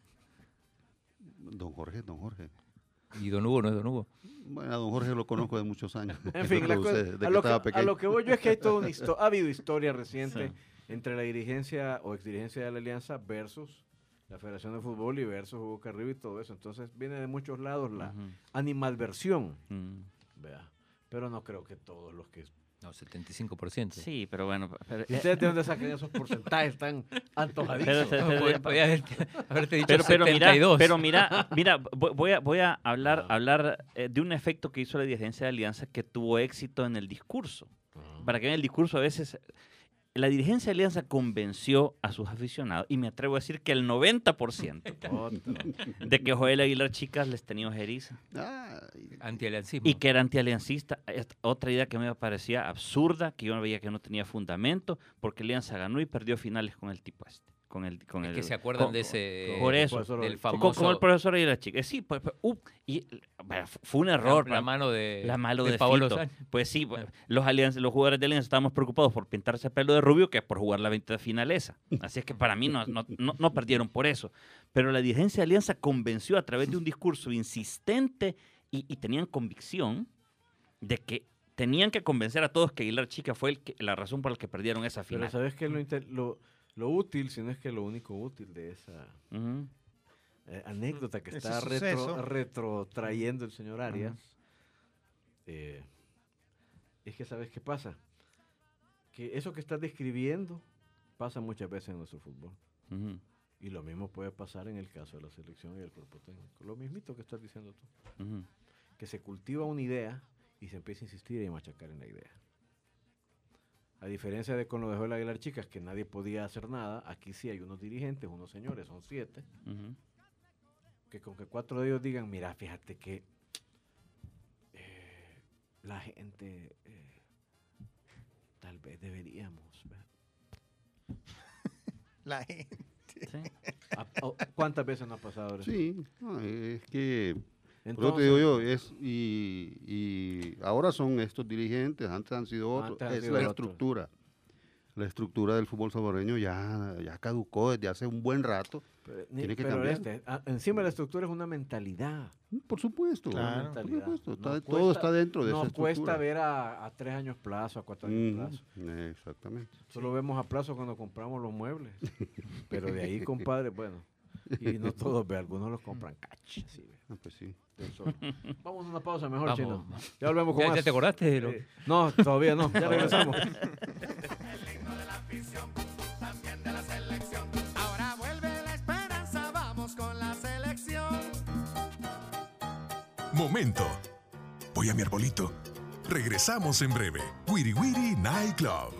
Don Jorge, don Jorge. Y don Hugo no es don Hugo. Bueno, a don Jorge lo conozco de muchos años. en fin, la Desde cosa- que a, estaba lo que, a pequeño. lo que voy yo es que hay toda una histo- ha habido historia reciente Sí. entre la dirigencia o exdirigencia de la Alianza versus la Federación de Fútbol y versus Hugo Carrillo y todo eso. Entonces viene de muchos lados la Ujú. animadversión, Mm. ¿verdad? Pero no creo que todos los que No, setenta y cinco por ciento. Sí, pero bueno. Pero, ¿Y ustedes de dónde sacan esos porcentajes tan antojadizos? Pero- pero- Podía- podía haberte, haberte dicho pero, pero mira, setenta y dos. pero mira, mira, voy voy a, voy a hablar, Ah. hablar eh, de un efecto que hizo la dirigencia de Alianza que tuvo éxito en el discurso. Ajá. Para que vean el discurso, a veces la dirigencia de Alianza convenció a sus aficionados, y me atrevo a decir que el noventa por ciento Otro. de que Joel Aguilar Chicas les tenía ojeriza Ay, Antialiancismo. y que era antialiancista. Es otra idea que a mí me parecía absurda, que yo veía que no tenía fundamento, porque Alianza ganó y perdió finales con el tipo este. Con el, con Es el, que se acuerdan con- de ese... por eso. Profesor del Olivo. con- famoso... Como el profesor Aguilar Chicas. Sí, pues, pues, uh, y, bueno, fue un error. La, la para- mano de, La malo de, Paolo Fito. Sánchez. Pues sí, pues, los, alianza- los jugadores de Alianza estábamos preocupados por pintarse el pelo de rubio que por jugar la veinte final esa. Así es que para mí no, no, no, no perdieron por eso. Pero la dirigencia de Alianza convenció a través de un discurso insistente y, y tenían convicción de que tenían que convencer a todos que Aguilar Chica fue el que- la razón por la que perdieron esa Pero final. ¿sabes qué es lo, inter- lo, lo útil, si no es que lo único útil de esa Ujú. eh, anécdota que Ese está retro, suceso. retrotrayendo el señor Arias? eh, es que ¿sabes qué pasa? Que eso que estás describiendo pasa muchas veces en nuestro fútbol. Ujú. Y lo mismo puede pasar en el caso de la selección y del cuerpo técnico. Lo mismito que estás diciendo tú. Ujú. Que se cultiva una idea y se empieza a insistir y machacar en la idea. A diferencia de con lo de Joel Aguilar Chicas, que nadie podía hacer nada, aquí sí hay unos dirigentes, unos señores, son siete, Ujú. que con que cuatro de ellos digan, mira, fíjate que eh, la gente eh, tal vez deberíamos. ¿verdad? La gente. Sí. ¿A- o- ¿Cuántas veces nos ha pasado eso? sí, no, es que, por eso Entonces, te digo yo, es, y, y ahora son estos dirigentes, antes han sido otros, Antes han es sido la otros. estructura. La estructura del fútbol salvadoreño ya, ya caducó desde hace un buen rato. pero, ni- tiene que pero cambiar. este, ah, encima de la estructura es una mentalidad. Por supuesto, Claro. por mentalidad. supuesto, está- Nos todo cuesta- está dentro de Nos esa cuesta estructura. ver a, a tres años plazo, a cuatro años plazo. Ujú, exactamente. Solo vemos a plazo cuando compramos los muebles. Pero de ahí, compadre, bueno. Y no todos, ve, algunos los compran cash. Así, ve, Ah, pues sí. del sol. Vamos a una pausa mejor, Vamos. Chino. Ya volvemos con ¿Ya, más. ya te acordaste de lo- Eh, no, todavía no. Ya regresamos. Ahora vuelve la esperanza, vamos con la selección. Momento. Voy a mi arbolito. Regresamos en breve. Wiri Wiri Night Club.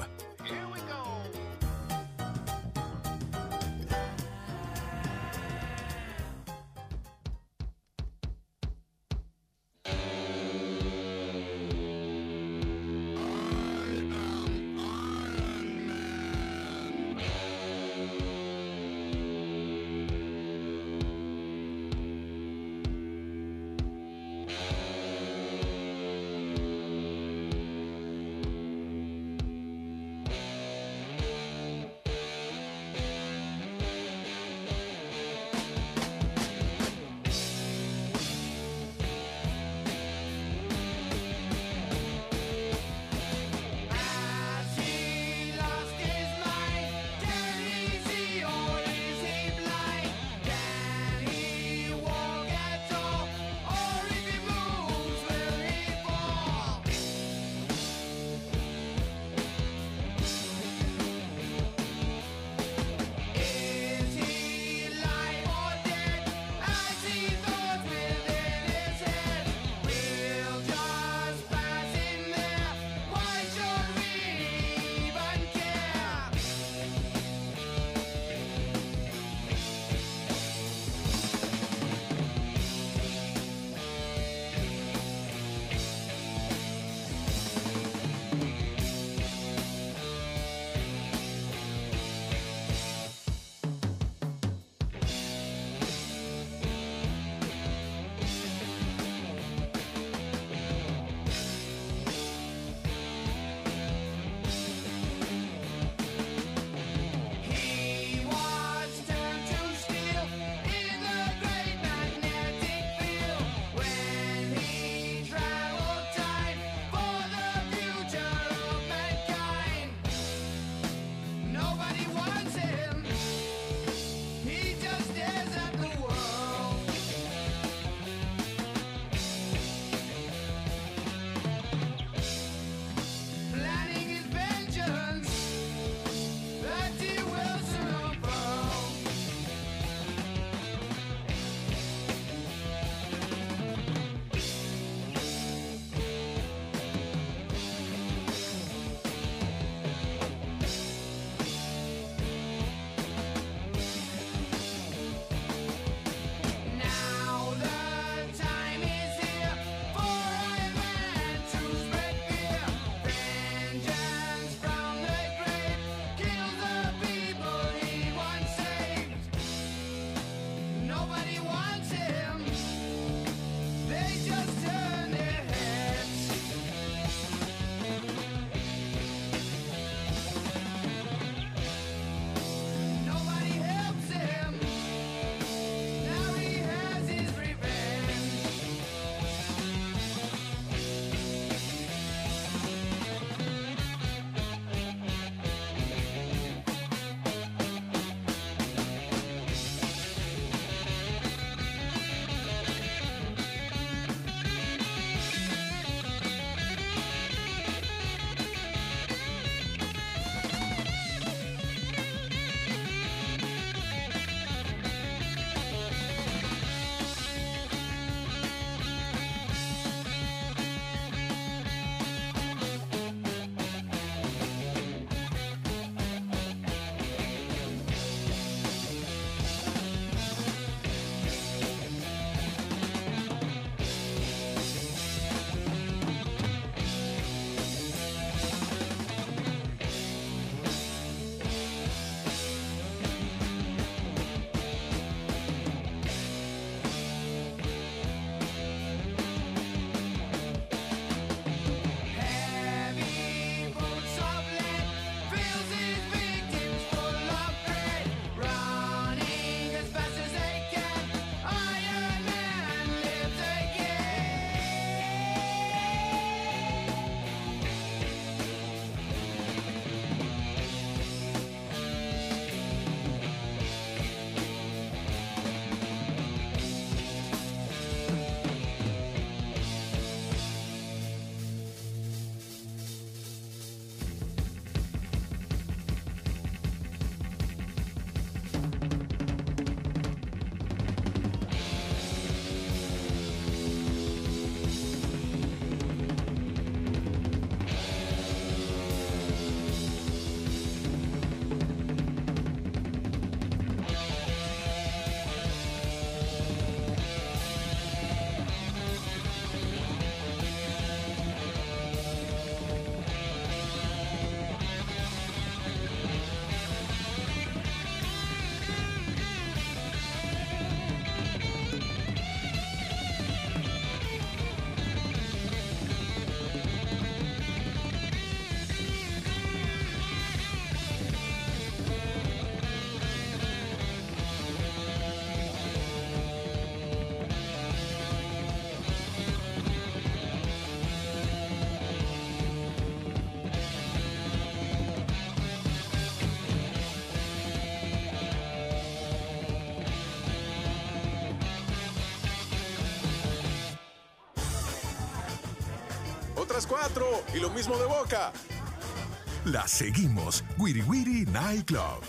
las cuatro. Y lo mismo de Boca. La seguimos. Wiri Wiri Night Club.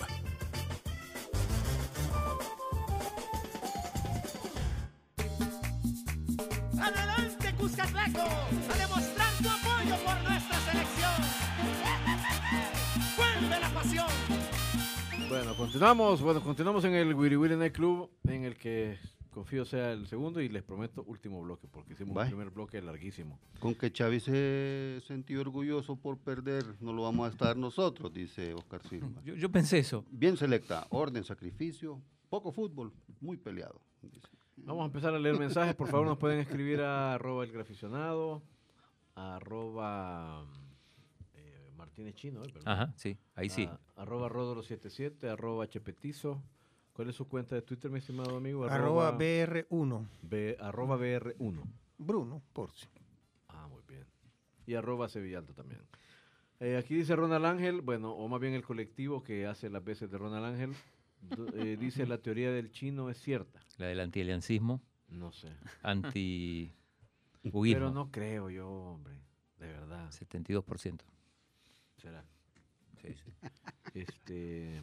Adelante, Cuscatlaco, a demostrar tu apoyo por nuestra selección. Vuelve la pasión. Bueno, continuamos. Bueno, continuamos en el Wiri Wiri Night Club, en el que confío sea el segundo y les prometo último bloque, porque hicimos Bye. un primer bloque larguísimo. Con que Chávez se sintió orgulloso por perder, no lo vamos a estar nosotros, dice Oscar Silva. Yo, yo pensé eso. Bien selecta, orden, sacrificio, poco fútbol, muy peleado. Dice. Vamos a empezar a leer mensajes. Por favor, nos pueden escribir a arroba el graficionado, a arroba eh, Martínez Chino, ¿eh? ¿Verdad? Ajá, sí, ahí sí. A, arroba Rodolo setenta y siete, arroba Chepetizo. ¿Cuál es su cuenta de Twitter, mi estimado amigo? Arroba B R uno. B, arroba B R uno. Bruno Porcio. Ah, muy bien. Y arroba Sevillalto también. Eh, aquí dice Ronald Ángel, bueno, o más bien el colectivo que hace las veces de Ronald Ángel, do- eh, dice la teoría del chino es cierta. La del antialiancismo, No sé. anti Pero no creo yo, hombre. De verdad. setenta y dos por ciento. Será. Sí, sí. Este...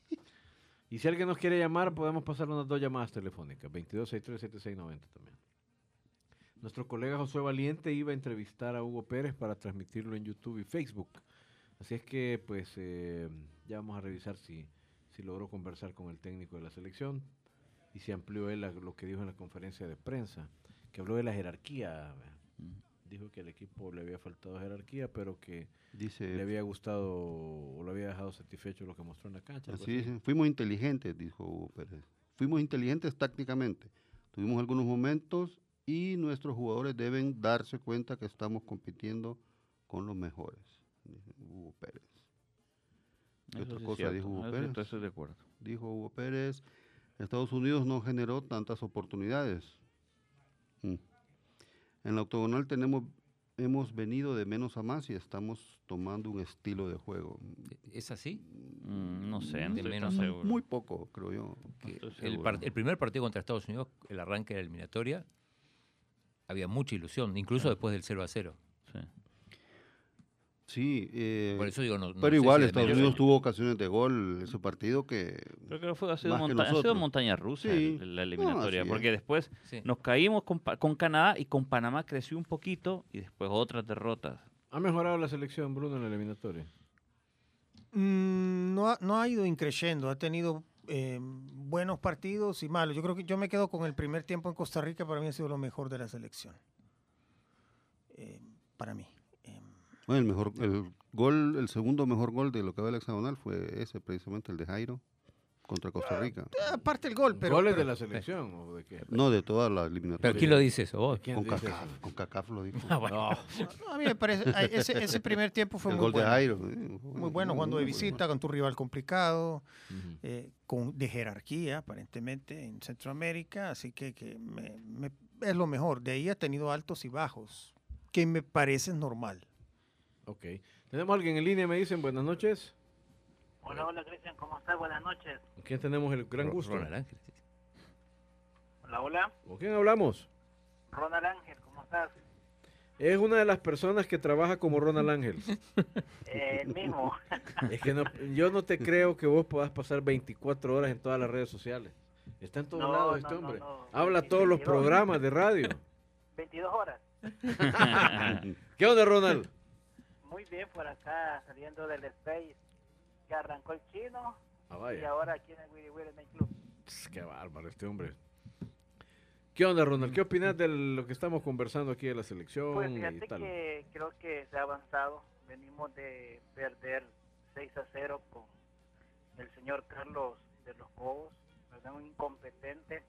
Y si alguien nos quiere llamar, podemos pasar unas dos llamadas telefónicas, veintidós sesenta y tres setenta y seis noventa también. Nuestro colega Josué Valiente iba a entrevistar a Hugo Pérez para transmitirlo en YouTube y Facebook. Así es que, pues, eh, ya vamos a revisar si, si logró conversar con el técnico de la selección y si amplió él la- lo que dijo en la conferencia de prensa, que habló de la jerarquía. Dijo que al equipo le había faltado jerarquía, pero que Dice, le había gustado o lo había dejado satisfecho lo que mostró en la cancha. algo así así. dice, fuimos inteligentes, dijo Hugo Pérez. Fuimos inteligentes tácticamente. Tuvimos algunos momentos y nuestros jugadores deben darse cuenta que estamos compitiendo con los mejores, dice Hugo Pérez. ¿Qué Eso otra sí es cosa cierto, dijo Hugo eso es Pérez? cierto, estoy de acuerdo. Dijo Hugo Pérez, Estados Unidos no generó tantas oportunidades. Mm. En la octogonal tenemos, hemos venido de menos a más y estamos tomando un estilo de juego. ¿Es así? Mm, no sé, no De estoy menos tan a- seguro. Muy poco, creo yo. Que estoy el, seguro. par- el primer partido contra Estados Unidos, el arranque de la eliminatoria, había mucha ilusión, incluso después del cero a cero. Sí. Sí, eh, Por eso digo, no, no pero sé igual si de Estados menos Unidos a- tuvo ocasiones de gol ese partido que... Creo que fue, ha, sido Más que monta- ha sido nosotros. montaña rusa Sí. el- la eliminatoria, así porque es. después Sí. nos caímos con, Pa- con Canadá y con Panamá creció un poquito y después otras derrotas. ¿Ha mejorado la selección, Bruno, en la eliminatoria? Mm, no, ha, no ha ido increciendo, ha tenido eh, buenos partidos y malos. Yo creo que yo me quedo con el primer tiempo en Costa Rica, para mí ha sido lo mejor de la selección. Eh, para mí. Eh, Bueno, el mejor, el gol, el segundo mejor gol de lo que va el hexagonal fue ese, precisamente el de Jairo contra Costa Rica. aparte el gol, pero... ¿Goles pero- de la selección o de qué? No, de toda la eliminatoria. ¿Pero quién lo dice eso? ¿Vos? ¿Quién Con dice CACAF, eso? con CACAF lo dijo. Ah, bueno. No, a mí me parece, ay, ese, ese primer tiempo fue el muy gol bueno. de Jairo. eh, Muy bueno, jugando de visita con tu rival complicado, Ujú. eh, con, de jerarquía aparentemente en Centroamérica, así que, que me- me- es lo mejor. De ahí ha tenido altos y bajos, que me parece normal. Ok. Tenemos a alguien en línea, me dicen, buenas noches. Hola, hola Cristian, ¿cómo estás? Buenas noches. ¿Con quién tenemos el gran Ro- gusto? Ronald Ángel, sí. Hola, hola. ¿Con quién hablamos? Ronald Ángel, ¿cómo estás? Es una de las personas que trabaja como Ronald Ángel. Eh, el mismo. Es que no- yo no te creo que vos puedas pasar veinticuatro horas en todas las redes sociales. Está en todos No, lados no, este no, hombre. no. Habla todos los veintidós. programas de radio. veintidós horas. ¿Qué onda, Ronald? Muy bien por acá, saliendo del Space. Que arrancó el chino Ah, y vaya. ahora aquí en el Wiri Wiri Night Club. Pss, Qué bárbaro este hombre. ¿Qué onda, Ronald? ¿Qué opinas de lo que estamos conversando aquí de la selección Pues y fíjate tal? que creo que se ha avanzado. Venimos de perder seis a cero con el señor Carlos de los Cobos, ¿verdad? Un incompetente.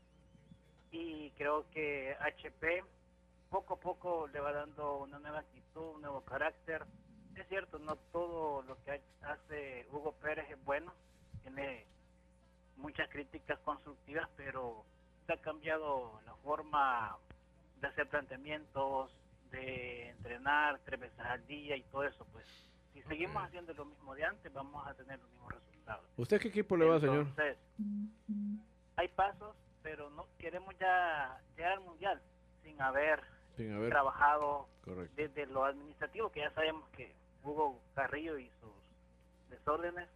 Y creo que H P poco a poco le va dando una nueva actitud, un nuevo carácter. Es cierto, no todo lo que hace Hugo Pérez es bueno. Tiene muchas críticas constructivas, pero se ha cambiado la forma de hacer planteamientos, de entrenar tres veces al día y todo eso. Pues si seguimos haciendo lo mismo de antes, vamos a tener los mismos resultados. ¿Usted qué equipo le va, señor? Entonces, hay pasos, pero no queremos ya llegar al mundial sin haber Sin haber trabajado Correcto. desde lo administrativo, que ya sabemos que Hugo Carrillo y sus desórdenes.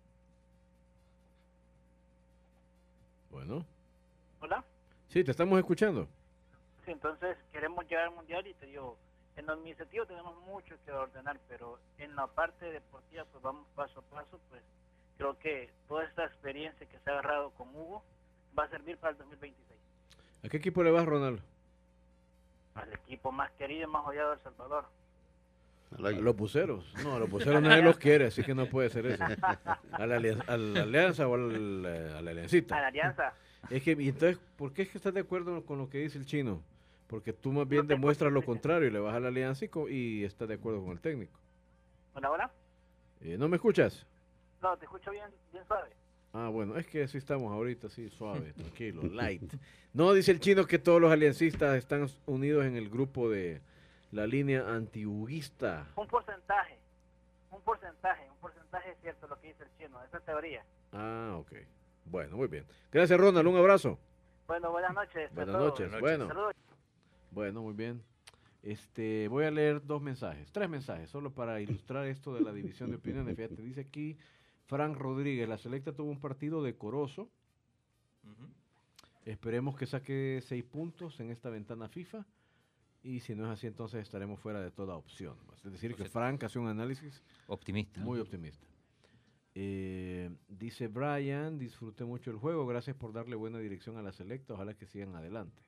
Bueno. ¿Hola? Sí, te estamos escuchando. Sí, entonces queremos llegar al mundial y te digo, en lo administrativo tenemos mucho que ordenar, pero en la parte deportiva pues vamos paso a paso. Pues creo que toda esta experiencia que se ha agarrado con Hugo va a servir para el dos mil veintiséis. ¿A qué equipo le vas, Ronaldo? Al equipo más querido y más odiado de El Salvador. A los buceros. No, a los buceros nadie los quiere, así que no puede ser eso. ¿A la, alianza, a la alianza o al, a la aliancita? A la alianza. Es que, y entonces, ¿por qué es que estás de acuerdo con lo que dice el chino? Porque tú más bien demuestras lo contrario y le vas a la alianza y, co- y estás de acuerdo con el técnico. ¿Hola, hola? Eh, ¿No me escuchas? No, te escucho bien, bien suave. Ah, bueno, es que así estamos ahorita, así suave, tranquilo, light. No, dice el chino que todos los aliancistas están unidos en el grupo de la línea antihuguista. Un porcentaje, un porcentaje, un porcentaje es cierto lo que dice el chino, esa teoría. Ah, ok. Bueno, muy bien. Gracias, Ronald, un abrazo. Bueno, buenas noches. a Buenas todos. noches, bueno. Saludos. Bueno, muy bien. Este, voy a leer dos mensajes, tres mensajes, solo para ilustrar esto de la división de opiniones. Fíjate, dice aquí Frank Rodríguez, la selecta tuvo un partido decoroso. Ujú. Esperemos que saque seis puntos en esta ventana FIFA. Y si no es así, entonces estaremos fuera de toda opción. Es decir, que Frank hace un análisis Optimista. muy optimista. Eh, dice Brian, disfruté mucho el juego, gracias por darle buena dirección a la selecta, ojalá que sigan adelante.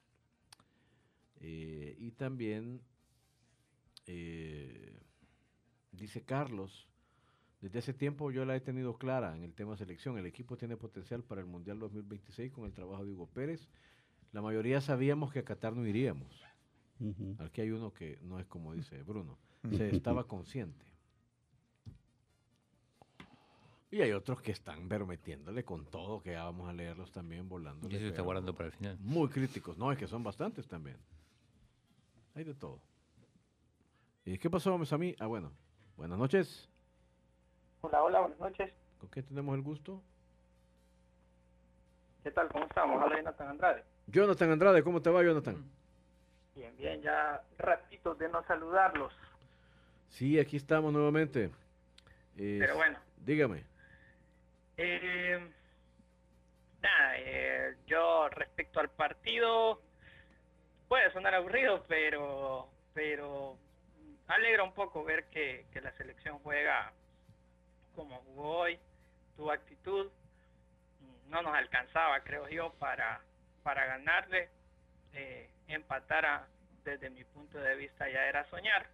Eh, y también eh, dice Carlos, desde hace tiempo yo la he tenido clara en el tema selección, el equipo tiene potencial para el Mundial dos mil veintiséis con el trabajo de Hugo Pérez. La mayoría sabíamos que a Qatar no iríamos. Ujú. Aquí hay uno que no es como dice Bruno, se estaba consciente. Y hay otros que están vermetiéndole con todo, que ya vamos a leerlos también volando. Y eso está guardando para el final. Muy críticos, no, es que son bastantes también. Hay de todo. ¿Y qué pasó, mis amigos? Ah, bueno, buenas noches. Hola, hola, buenas noches. ¿Con qué tenemos el gusto? ¿Qué tal? ¿Cómo estamos? Hola, Jonathan Andrade. Jonathan Andrade, ¿cómo te va, Jonathan? Bien, bien, ya ratitos de no saludarlos. Sí, aquí estamos nuevamente. Eh, Pero bueno. Dígame. Eh, nada, eh, yo respecto al partido, puede sonar aburrido, pero pero alegra un poco ver que, que la selección juega como jugó hoy, tuvo actitud, no nos alcanzaba, creo yo, para, para ganarle, eh, empatar a, desde mi punto de vista ya era soñar,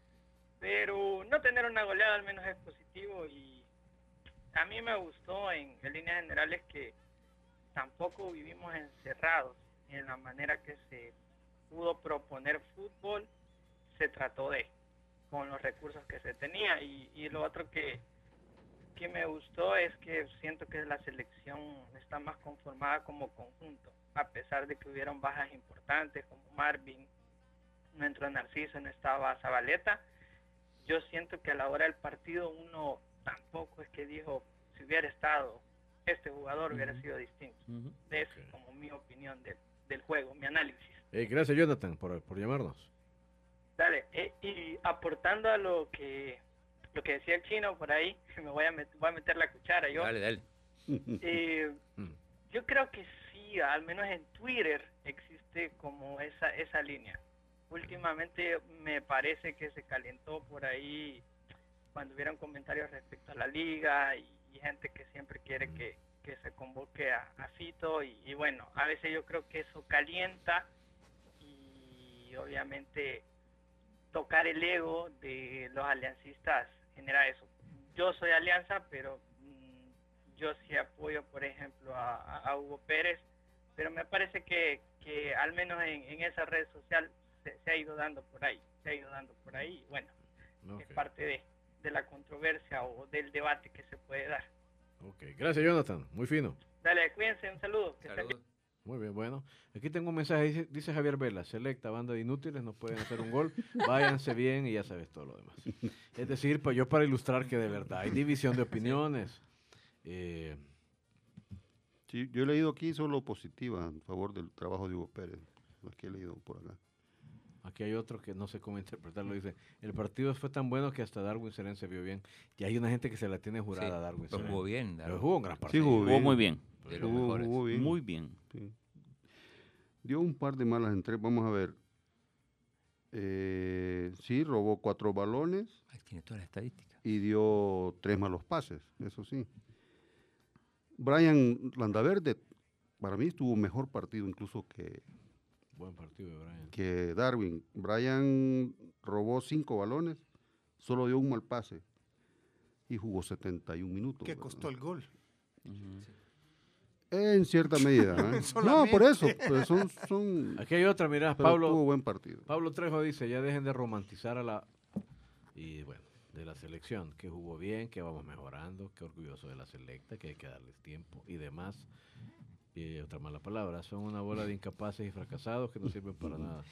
pero no tener una goleada al menos es positivo. Y a mí me gustó en, en líneas generales que tampoco vivimos encerrados en la manera que se pudo proponer fútbol, se trató de, con los recursos que se tenía. Y, y lo otro que, que me gustó es que siento que la selección está más conformada como conjunto, a pesar de que hubieron bajas importantes como Marvin, no entró Narciso, no estaba Zabaleta. Yo siento que a la hora del partido uno tampoco es que dijo, si hubiera estado este jugador hubiera sido distinto. Uh-huh. De eso, como mi opinión del, del juego, mi análisis. Eh, gracias, Jonathan, por, por llamarnos. Dale, eh, y aportando a lo que lo que decía el chino por ahí, me voy a, met, voy a meter la cuchara yo. Dale, dale. Eh, yo creo que sí, al menos en Twitter existe como esa, esa línea. Últimamente me parece que se calentó por ahí cuando hubieron comentarios respecto a la liga y, y gente que siempre quiere que, que se convoque a, a Fito y, y bueno, a veces yo creo que eso calienta y obviamente tocar el ego de los aliancistas genera eso. Yo soy alianza, pero mmm, yo sí apoyo, por ejemplo, a, a Hugo Pérez, pero me parece que, que al menos en, en esa red social se, se ha ido dando por ahí, se ha ido dando por ahí, bueno, okay. Es parte de, de la controversia o del debate que se puede dar. Ok, gracias, Jonathan, muy fino. Dale, cuídense, un saludo. Que Saludos. Muy bien, bueno. Aquí tengo un mensaje, dice, dice Javier Vela, selecta, banda de inútiles, no pueden hacer un gol, váyanse bien y ya sabes todo lo demás. Es decir, pues yo para ilustrar que de verdad hay división de opiniones. Eh, sí, yo he leído aquí solo positiva en favor del trabajo de Hugo Pérez, lo que he leído por acá. Aquí hay otro que no sé cómo interpretarlo. Dice, el partido fue tan bueno que hasta Darwin Serén se vio bien. Y hay una gente que se la tiene jurada Sí, a Darwin pero Serén. jugó bien. Pero Darwin. jugó un gran Sí, partido. jugó Jugó bien. muy bien. De los Jugó- mejores. jugó bien. Muy bien. Sí. Dio un par de malas entregas. Vamos a ver. Eh, sí, robó cuatro balones Ahí tiene toda la estadística. y dio tres malos pases, eso sí. Brian Landaverde, para mí estuvo mejor partido incluso que, Buen partido de Brian. que Darwin. Brian robó cinco balones, solo dio un mal pase y jugó setenta y un minutos. Que ¿verdad? costó el gol. En cierta medida. ¿eh? no, Solamente. por eso. Pues son, son, Aquí hay otra, mirá, pero Pablo. tuvo buen partido. Pablo Trejo dice, ya dejen de romantizar a la... Y bueno, de la selección, que jugó bien, que vamos mejorando, que orgulloso de la selecta, que hay que darles tiempo y demás. Y otra mala palabra, son una bola de incapaces y fracasados que no sirven para nada.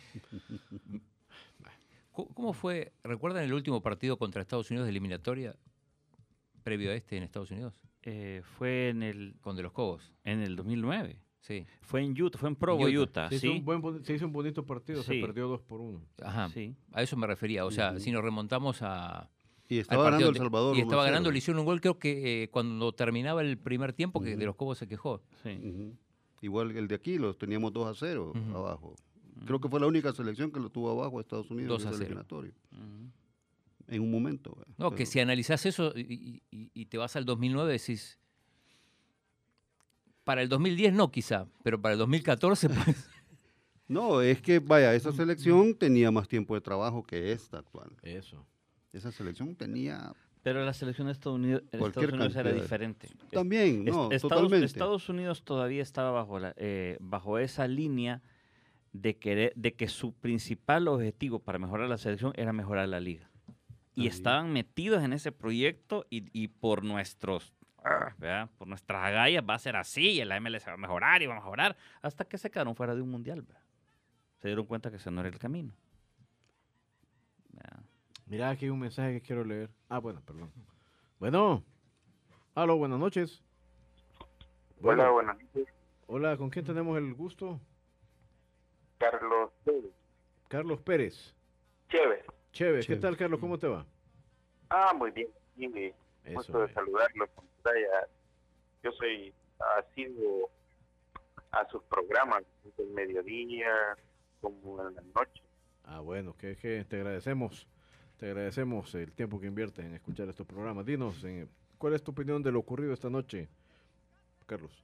¿Cómo cómo fue? ¿Recuerdan el último partido contra Estados Unidos de eliminatoria previo a este en Estados Unidos? Eh, fue en el, Con de los Cobos. en el dos mil nueve. Sí. Fue en Utah, fue en Provo, Utah. Utah. Se hizo, sí. un buen, boni- se hizo un bonito partido, Sí. se perdió dos por uno. Ajá. Sí. A eso me refería. O sea, si nos remontamos a... Y al estaba partido ganando El de- Salvador. Y estaba uno a cero. ganando, le hicieron un gol, creo que eh, cuando terminaba el primer tiempo, que Ujú. de los Cobos se quejó. Sí. Ujú. Igual el de aquí, los teníamos dos a cero Ujú. abajo. Creo que fue la única selección que lo tuvo abajo a Estados Unidos dos en a ese cero. eliminatorio. Ujú. En un momento. ¿eh? No, que Pero- si analizás eso y, y- y- y te vas al dos mil nueve, decís... Para el dos mil diez no, quizá, pero para el dos mil catorce, pues... No, es que, vaya, esa selección tenía más tiempo de trabajo que esta actual. Eso. Esa selección tenía Pero la selección de Estados Unidos, en Cualquier Estados Unidos era cantidad de- diferente. también, Es- no, Estados, totalmente. Estados Unidos todavía estaba bajo, la, eh, bajo esa línea de, querer, de que su principal objetivo para mejorar la selección era mejorar la liga. Y Ahí. estaban metidos en ese proyecto y, y por nuestros, ah, ¿verdad? Por nuestras agallas va a ser así, y la M L S va a mejorar y va a mejorar, hasta que se quedaron fuera de un mundial. ¿verdad? Se dieron cuenta que ese no era el camino. ¿verdad? Mira, aquí hay un mensaje que quiero leer. Ah, bueno, perdón. Bueno. Aló, buenas noches. Hola, Bueno, buenas noches. hola, ¿con quién tenemos el gusto? Carlos Pérez. Carlos Pérez. Chévere. Chévere, ¿qué Chévere. tal, Carlos? ¿Cómo te va? Ah, muy bien. Sí, me Eso, gusto de eh. saludarlos. Ya- Yo soy asiduo a sus programas, tanto el mediodía como en la noche. Ah, bueno, que, que te agradecemos. Te agradecemos el tiempo que inviertes en escuchar estos programas. Dinos, eh, ¿cuál es tu opinión de lo ocurrido esta noche, Carlos?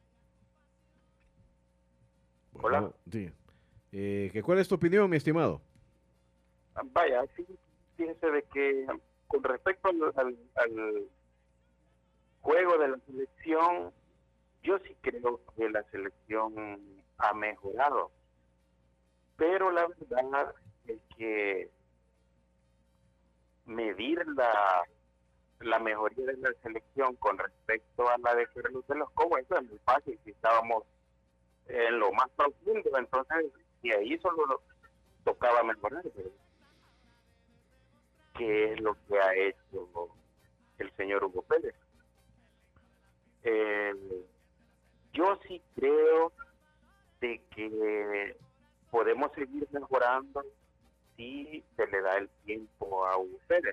Hola. Sí. Eh, que ¿Cuál es tu opinión, mi estimado? Ah, Vaya, sí, fíjense de que con respecto al, al, al juego de la selección, yo sí creo que la selección ha mejorado. Pero la verdad es que medir la, la mejoría de la selección con respecto a la de Carlos de los Cobos, eso es muy fácil. Si estábamos en lo más profundo, entonces, y ahí solo lo tocaba mejorar. Pero ¿qué es lo que ha hecho el señor Hugo Pérez? Eh, yo sí creo de que podemos seguir mejorando si se le da el tiempo a Hugo Pérez.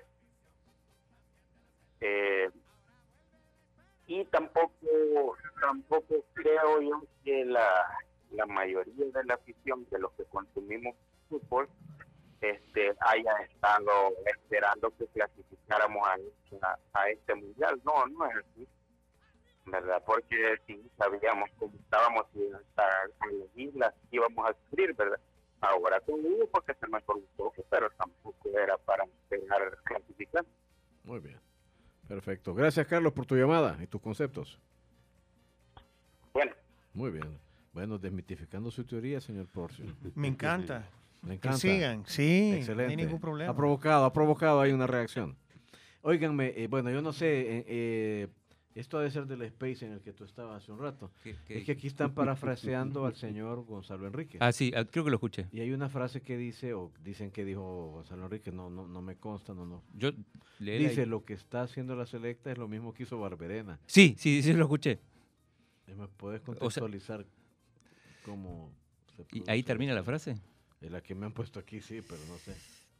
Eh, y tampoco tampoco creo yo que la, la mayoría de la afición de los que consumimos fútbol este haya estado esperando que clasificáramos a, esta- a este mundial. No, no es así, ¿verdad? Porque sí sabíamos cómo estábamos y hasta a las islas íbamos a sufrir, ¿verdad? Ahora con Hugo porque se mejoró un poco, pero tampoco era para esperar clasificar. Muy bien. Perfecto. Gracias, Carlos, por tu llamada y tus conceptos. Bueno, Muy bien. Bueno, desmitificando su teoría, señor Porcio. Me encanta. Me Que encanta. sigan, sí, Excelente. no hay ningún problema. Ha provocado, ha provocado ahí una reacción. Óiganme, eh, bueno, yo no sé, eh, eh, esto debe ser del space en el que tú estabas hace un rato. ¿Qué- qué Es que aquí están parafraseando al señor Gonzalo Enrique. Ah, sí, ah, creo que lo escuché. Y hay una frase que dice, o dicen que dijo Gonzalo Enrique, no, no, no me consta, no, no. Yo léela Dice, ahí. lo que está haciendo la selecta es lo mismo que hizo Barberena. Sí, sí, sí, lo escuché. ¿Me puedes contextualizar cómo se ¿Y ahí produce termina la esto? frase? Es la que me han puesto aquí, sí, pero no sé.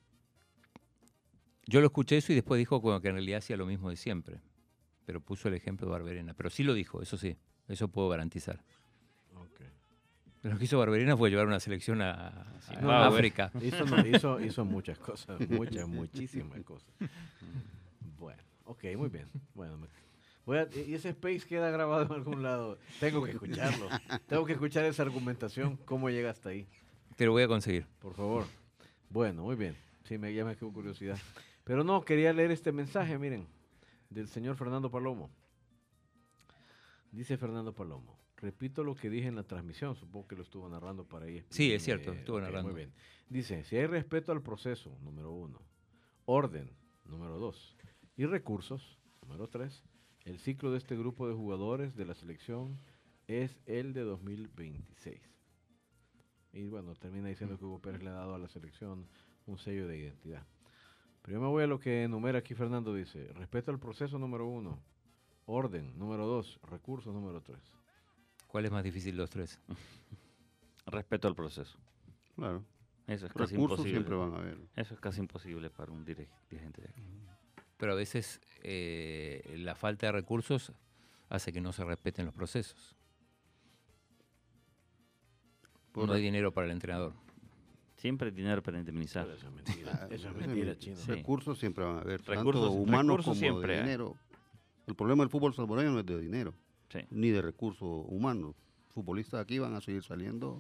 Yo lo escuché eso y después dijo como que en realidad hacía lo mismo de siempre. Pero puso el ejemplo de Barberena. Pero sí lo dijo, eso sí. Eso puedo garantizar. Okay. Pero lo que hizo Barberena fue llevar una selección a, a No, África. Hizo, no, hizo, hizo muchas cosas, muchas, muchísimas cosas. Bueno, ok, muy bien. Bueno, me, voy a, y ese space queda grabado en algún lado. Tengo que escucharlo. Tengo que escuchar esa argumentación. ¿Cómo llega hasta ahí? Te lo voy a conseguir. Por favor. Bueno, muy bien. Sí, me, ya me quedó curiosidad. Pero no, quería leer este mensaje, miren, del señor Fernando Palomo. Dice Fernando Palomo. Repito lo que dije en la transmisión, supongo que lo estuvo narrando para ahí. Sí, es cierto, estuvo okay, narrando. Muy bien. Dice, si hay respeto al proceso, número uno, orden, número dos, y recursos, número tres, el ciclo de este grupo de jugadores de la selección es el de dos mil veintiséis. Y bueno, termina diciendo que Hugo Pérez le ha dado a la selección un sello de identidad. Pero yo me voy a lo que enumera aquí Fernando, dice, respeto al proceso, número uno, orden, número dos, recursos, número tres. ¿Cuál es más difícil de los tres? Respeto al proceso. Claro. Eso es casi Recursos imposible. siempre van a haber. Eso es casi imposible para un dirig- dirigente de aquí. Pero a veces eh, la falta de recursos hace que no se respeten los procesos. Por no hay dinero para el entrenador. Siempre hay dinero para indemnizar. Eso es mentira. Ah, Eso es ese mentira, es- chino. Sí. Recursos siempre van a haber, Recursos- tanto humanos recursos como siempre de hay. dinero. El problema del fútbol salvadoreño no es de dinero, Sí. ni de recursos humanos. Futbolistas aquí van a seguir saliendo.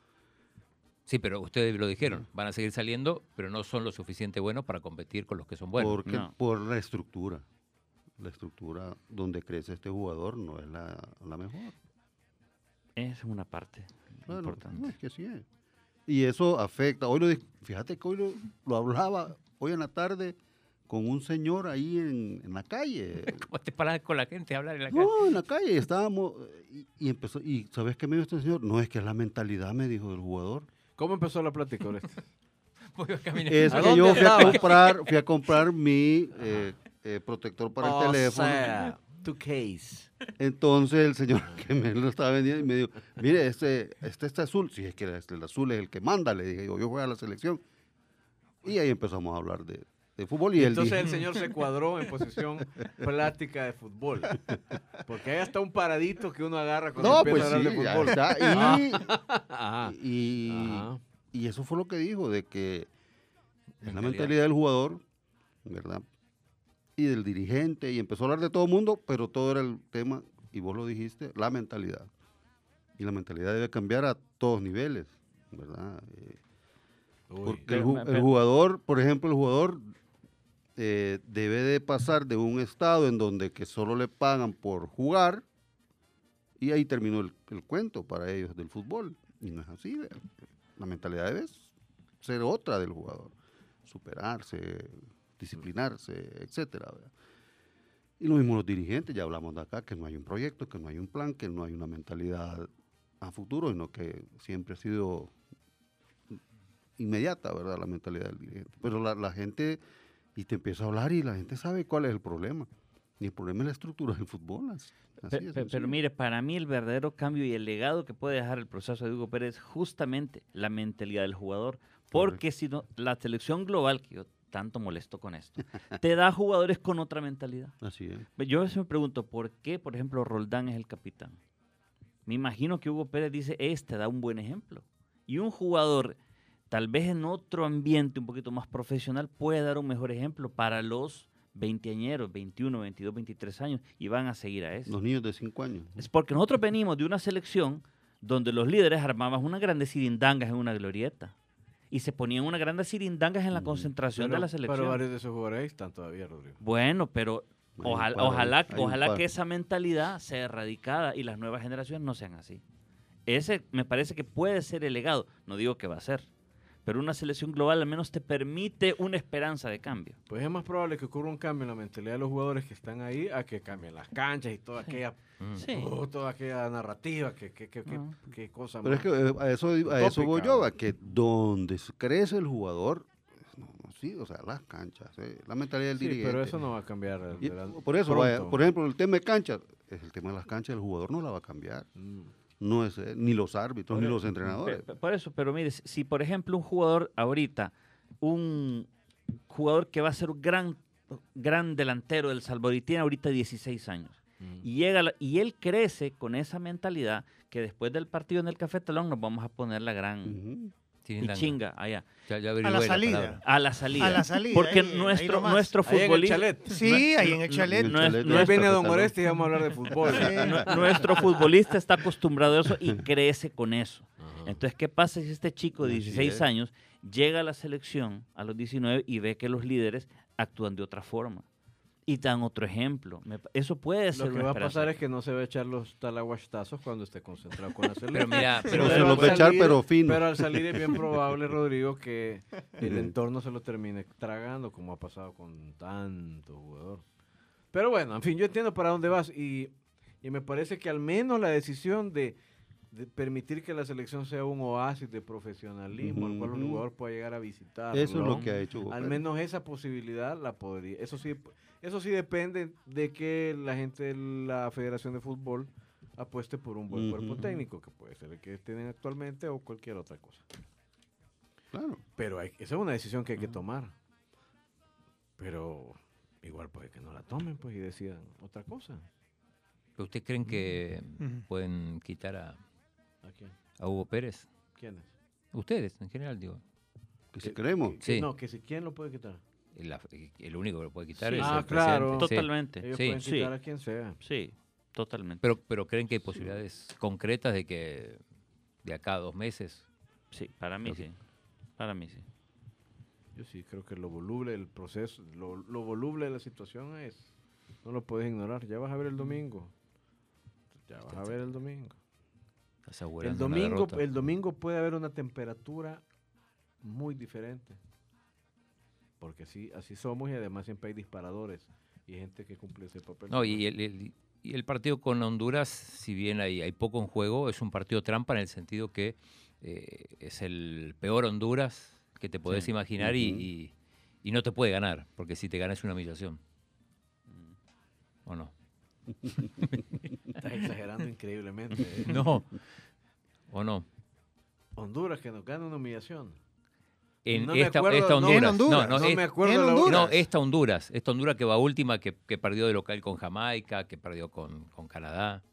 Sí, pero ustedes lo dijeron, van a seguir saliendo, pero no son lo suficiente buenos para competir con los que son buenos. porque no. por la estructura. La estructura donde crece este jugador no es la, la mejor. Esa es una parte Claro, importante. no, es que sí es. Y eso afecta. Hoy lo, di- fíjate que hoy lo, lo hablaba hoy en la tarde con un señor ahí en, en la calle. ¿Cómo te paras con la gente a hablar en la calle? No, en la calle estábamos y, y empezó. Y ¿sabes qué me dijo este señor? No, es que es la mentalidad, me dijo, del jugador. ¿Cómo empezó la plática, Oreste? Voy a caminar. Es ¿A que dónde yo fui a estaba? comprar, fui a comprar mi eh, eh, protector para el teléfono. sea, tu case. Entonces el señor que me lo estaba vendiendo y me dijo, mire, este, este está azul. Sí, es que este, el azul es el que manda. Le dije, yo, yo juego a la selección. Y ahí empezamos a hablar de, de fútbol. Y él Entonces dijo, el señor se cuadró en posición plática de fútbol. Porque hay hasta un paradito que uno agarra cuando no, empieza pues a hablar sí, de ya fútbol. está. Y, Ajá. y, Ajá. y eso fue lo que dijo, de que es la Mentalidad. mentalidad del jugador, ¿verdad? Y del dirigente, y empezó a hablar de todo el mundo, pero todo era el tema, y vos lo dijiste, la mentalidad. Y la mentalidad debe cambiar a todos niveles, ¿verdad? Eh, Uy. porque el, Pero- ju- el pero- jugador, por ejemplo, el jugador eh, debe de pasar de un estado en donde que solo le pagan por jugar, y ahí terminó el, el cuento para ellos del fútbol. Y no es así, ¿verdad? La mentalidad debe ser otra del jugador, superarse, disciplinarse, etcétera, ¿verdad? Y lo mismo los dirigentes, ya hablamos de acá, que no hay un proyecto, que no hay un plan, que no hay una mentalidad a futuro, sino que siempre ha sido inmediata, ¿verdad? La mentalidad del dirigente. Pero la, la gente, y te empieza a hablar y la gente sabe cuál es el problema. Y el problema es la estructura del fútbol. Así Pe- es pe- sencillo. pero mire, para mí el verdadero cambio y el legado que puede dejar el proceso de Hugo Pérez es justamente la mentalidad del jugador. Porque si no, la selección global, que yo tanto molesto con esto, te da jugadores con otra mentalidad. Así es. Yo a veces me pregunto, ¿por qué, por ejemplo, Roldán es el capitán? Me imagino que Hugo Pérez dice, este da un buen ejemplo. Y un jugador, tal vez en otro ambiente un poquito más profesional, puede dar un mejor ejemplo para los veinteañeros, veintiuno, veintidós, veintitrés años, y van a seguir a eso. Los niños de cinco años. Es porque nosotros venimos de una selección donde los líderes armaban unas grandes cirindangas en una glorieta. Y se ponían unas grandes cirindangas en la concentración Pero, de la selección. pero varios de esos jugadores ahí están todavía, Rodrigo. Bueno, pero Hay un ojalá, par ahí, ojalá, hay un ojalá par. que esa mentalidad sea erradicada y las nuevas generaciones no sean así. Ese me parece que puede ser el legado. No digo que va a ser. Pero una selección global al menos te permite una esperanza de cambio. Pues es más probable que ocurra un cambio en la mentalidad de los jugadores que están ahí a que cambien las canchas y toda aquella, Mm. Sí. oh, toda aquella narrativa, que, que, que, que- Ah. que cosa Pero más. es que eh, a eso, a eso voy utópica. yo, a que donde s- crece el jugador, no, no, sí, o sea, las canchas, eh, la mentalidad del Sí, dirigente. pero eso no va a cambiar. Y de la- por eso, pronto. vaya, por ejemplo, el tema de canchas, es el tema de las canchas, el jugador no la va a cambiar. Mm. No es eh, ni los árbitros, Por ni eso, los entrenadores. pe- Por eso, pero mire, si por ejemplo un jugador ahorita, un jugador que va a ser un gran, gran delantero del Salvador y tiene ahorita dieciséis años, Mm. y, llega la- y él crece con esa mentalidad que después del partido en el Cafetalón nos vamos a poner la gran Ujú. Chirindanga. pichinga allá. Ya, ya A averigüé la la salida. palabra. A la salida. A la salida, Porque ahí- ahí nuestro, nomás. nuestro Ahí en el futbolista... chalet. Sí, ahí en el chalet. En el no es- chalet no Ahí es- viene Don Cafetalón. Oreste y vamos a hablar de fútbol. Nu- Nuestro futbolista está acostumbrado a eso y crece con eso. Ajá. Entonces, ¿qué pasa si este chico de Así dieciséis es. años llega a la selección a los diecinueve y ve que los líderes actúan de otra forma? Y dan otro ejemplo. Me pa- eso puede ser Lo que una va a esperanza. pasar es que no se va a echar los talaguastazos cuando esté concentrado con la selección. Pero mira, pero, Pero se al los va a echar, salir- pero fino. Pero al salir es bien probable, Rodrigo, que el entorno se lo termine tragando, como ha pasado con tanto jugador. Pero bueno, en fin, yo entiendo para dónde vas y, y me parece que al menos la decisión de, de permitir que la selección sea un oasis de profesionalismo, al cual el Ujú. jugador pueda llegar a visitar. Eso es lo que ha hecho Hugo Al Pérez. menos esa posibilidad la podría. Eso sí, eso sí depende de que la gente de la Federación de Fútbol apueste por un buen cuerpo Ujú. técnico, que puede ser el que tienen actualmente o cualquier otra cosa. Claro. Pero hay- esa es una decisión que hay que tomar. Pero igual puede que no la tomen pues y decidan otra cosa. ¿pero ¿ustedes creen que Ujú. pueden quitar a, ¿A quién? a Hugo Pérez? ¿Quiénes? Ustedes, en general, digo. Que si queremos. Que- Sí. No, que si quién lo puede quitar. El, af- el único que lo puede quitar Sí. es Ah, el claro. presidente. Sí. Totalmente. Ellos Sí, pueden sí. quitar a quien sea. Sí, totalmente. Pero, pero ¿creen que hay posibilidades concretas de que de acá a dos meses? Sí, para mí Creo sí. Para mí sí. Yo sí creo que lo voluble del proceso, lo, lo voluble de la situación es, no lo puedes ignorar. Ya vas a ver el domingo. Ya vas a ver el domingo. Estás El asegurando una domingo, derrota. el domingo puede haber una temperatura muy diferente. Porque así, así somos y además siempre hay disparadores y gente que cumple ese papel. No, y el, el- y el partido con Honduras, si bien hay, hay poco en juego, es un partido trampa en el sentido que eh, es el peor Honduras que te podés Sí. imaginar y, Ujú. y- y no te puede ganar, porque si te gana es una humillación. ¿O no? Estás exagerando increíblemente. ¿eh? No. ¿O no? Honduras que nos gana una humillación. En No me esta, acuerdo, esta no, Honduras. en Honduras. No, no, No es- me acuerdo en la Honduras. no, hora. esta Honduras. Esta Honduras que va última, que, que perdió de local con Jamaica, que perdió con, con Canadá.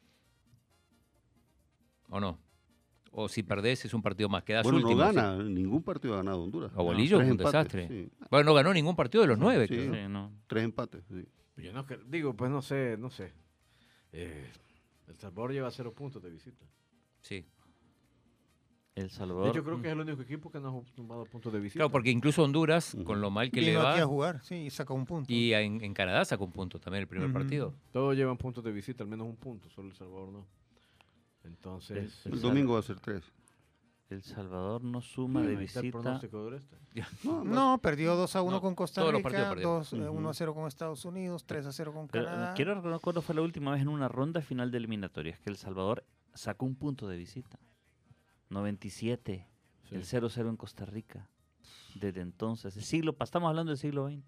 ¿O no? O si perdés es un partido más. Quedás Bueno, no último. ¿sí? gana. Ningún partido ha ganado Honduras. A Bolillo Tres fue un empates, desastre. sí. Bueno, no ganó ningún partido de los nueve. Sí. creo. Sí, no. Tres empates, sí. Yo no cre- digo, pues no sé, no sé. Eh, El Salvador lleva cero puntos de visita. Sí. El De Salvador. hecho, creo que es el único equipo que no ha tomado puntos de visita. Claro, porque incluso Honduras, con lo mal que le Vino aquí a va, jugar, sí, y sacó un punto. y en, en Canadá sacó un punto también el primer Ujú. partido. Todos llevan puntos de visita, al menos un punto, solo El Salvador no. Entonces, El El domingo va a ser tres. El Salvador no suma ahí de está el visita. pronóstico de Oreste. No, No, perdió dos a uno No, con Costa todos los partidos Rica, perdió. dos, eh, uno a cero con Estados Unidos, tres a cero con Pero, Canadá. eh, quiero recordar cuándo fue la última vez en una ronda final de eliminatorias que El Salvador sacó un punto de visita. noventa y siete. Sí. El cero cero en Costa Rica. Desde entonces. El siglo, pa- estamos hablando del siglo veinte.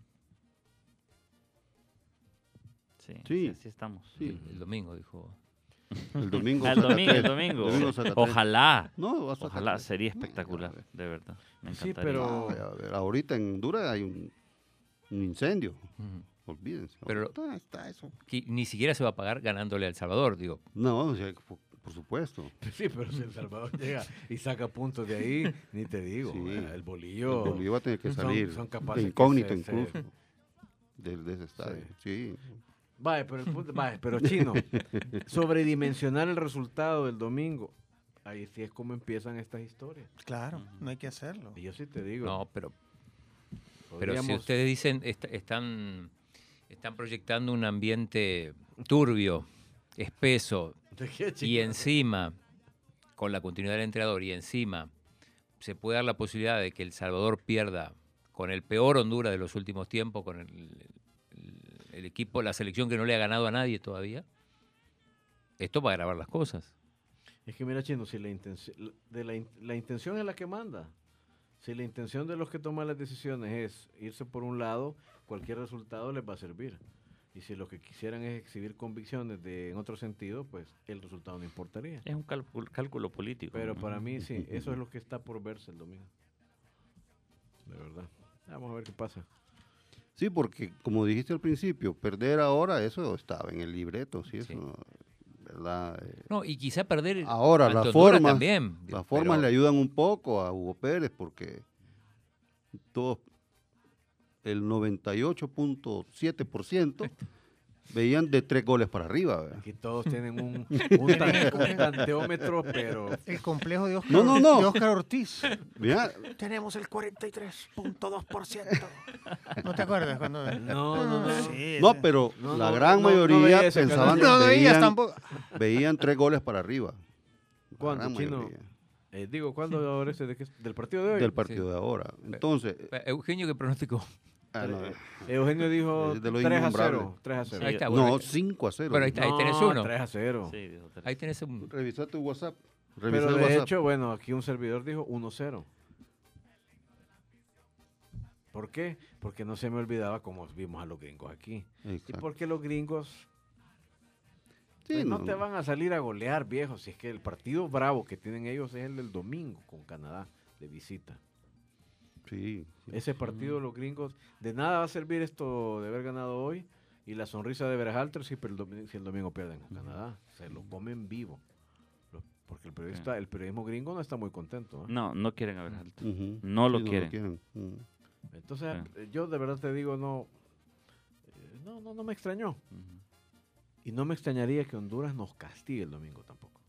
Sí, Sí. sí, así estamos. Sí. El, el domingo, dijo. el domingo. Ah, el saca domingo, el tres. domingo. El domingo saca tres. Ojalá. No, va a sacar Ojalá, tres. sería No, espectacular, ya, a ver. de verdad. Me Sí, encantaría. pero- No, ya, a ver, ahorita en Honduras hay un, un incendio. Ujú. Olvídense. Pero- Ahorita está eso. Que ni siquiera se va a pagar ganándole a El Salvador, digo. No, o sea, por, por supuesto. Sí, pero si El Salvador llega y saca puntos de ahí, ni te digo. Sí. eh, El bolillo. El Bolívar va a tener que son- salir son de capaces que incógnito se- se- incluso. De, de ese estadio. Sí. Vaya, pero el punto, vaya, pero chino, sobredimensionar el resultado del domingo, ahí sí es como empiezan estas historias. Claro, no hay que hacerlo. Y yo sí te digo. No, pero, pero si podríamos- ustedes dicen, est- están, están proyectando un ambiente turbio, espeso, ¿De qué, y chico? encima, con la continuidad del entrenador, y encima se puede dar la posibilidad de que El Salvador pierda con el peor Honduras de los últimos tiempos, con el, el- el equipo, la selección que no le ha ganado a nadie todavía, esto va a agravar las cosas. Es que mira, chino, si la intención, de la, in- la intención es la que manda. Si la intención de los que toman las decisiones es irse por un lado, cualquier resultado les va a servir. Y si lo que quisieran es exhibir convicciones de, en otro sentido, pues el resultado no importaría. Es un cálculo, cálculo político. Pero ¿no? para mí sí, eso es lo que está por verse el domingo. De verdad. Vamos a ver qué pasa. Sí, porque como dijiste al principio, perder ahora, eso estaba en el libreto, sí, Sí. eso, ¿verdad? Eh, No, y quizá perder ahora ante las Honduras formas, también. las formas pero- le ayudan un poco a Hugo Pérez porque todos, el noventa y ocho punto siete por ciento veían de tres goles para arriba. ¿verdad? Aquí todos tienen un, un, tan- un tanteómetro, pero El complejo de Oscar, No, no, no. de Oscar Ortiz. Mira, Tenemos el cuarenta y tres punto dos por ciento. ¿No te acuerdas cuando? no, no, no. Sí, no, sí. pero No, la no, gran no, no mayoría veía ese pensaban, canal. No veías veían, tampoco. veían tres goles para arriba. La ¿Cuándo, gran Chino? mayoría Eh, digo, ¿cuándo ahora ese de qué- del partido de hoy? del partido de ahora. Entonces, Eh, Eugenio, ¿qué pronosticó? ah, no, Eh, Eugenio dijo Es de lo tres a innombrable. cero. tres a cero. Ahí está, bueno, no, ahí- cinco a cero. Bueno, ahí está. Ahí tenés No, uno. tres a cero. Sí, dijo tres. Ahí tenés un... Revisa tu WhatsApp. Revisa Pero el de WhatsApp. hecho, bueno, aquí un servidor dijo uno cero. ¿Por qué? Porque no se me olvidaba cómo vimos a los gringos aquí. Y Exacto. porque los gringos Sí, pues, no, no, te van a salir a golear, viejo. Si es que el partido bravo que tienen ellos es el del domingo con Canadá de visita. Sí, sí. Ese partido, los gringos, de nada va a servir esto de haber ganado hoy y la sonrisa de Berhalter si, el domingo, si el domingo pierden con Canadá. Se lo comen vivo. Lo- Porque el periodista, el periodismo gringo no está muy contento. ¿eh? No, no quieren haber alto. Ujú. No lo Sí, quieren. Mm. Entonces, Sí. eh, yo de verdad te digo, no, eh, no, no, no me extrañó. Ujú. Y no me extrañaría que Honduras nos castigue el domingo tampoco.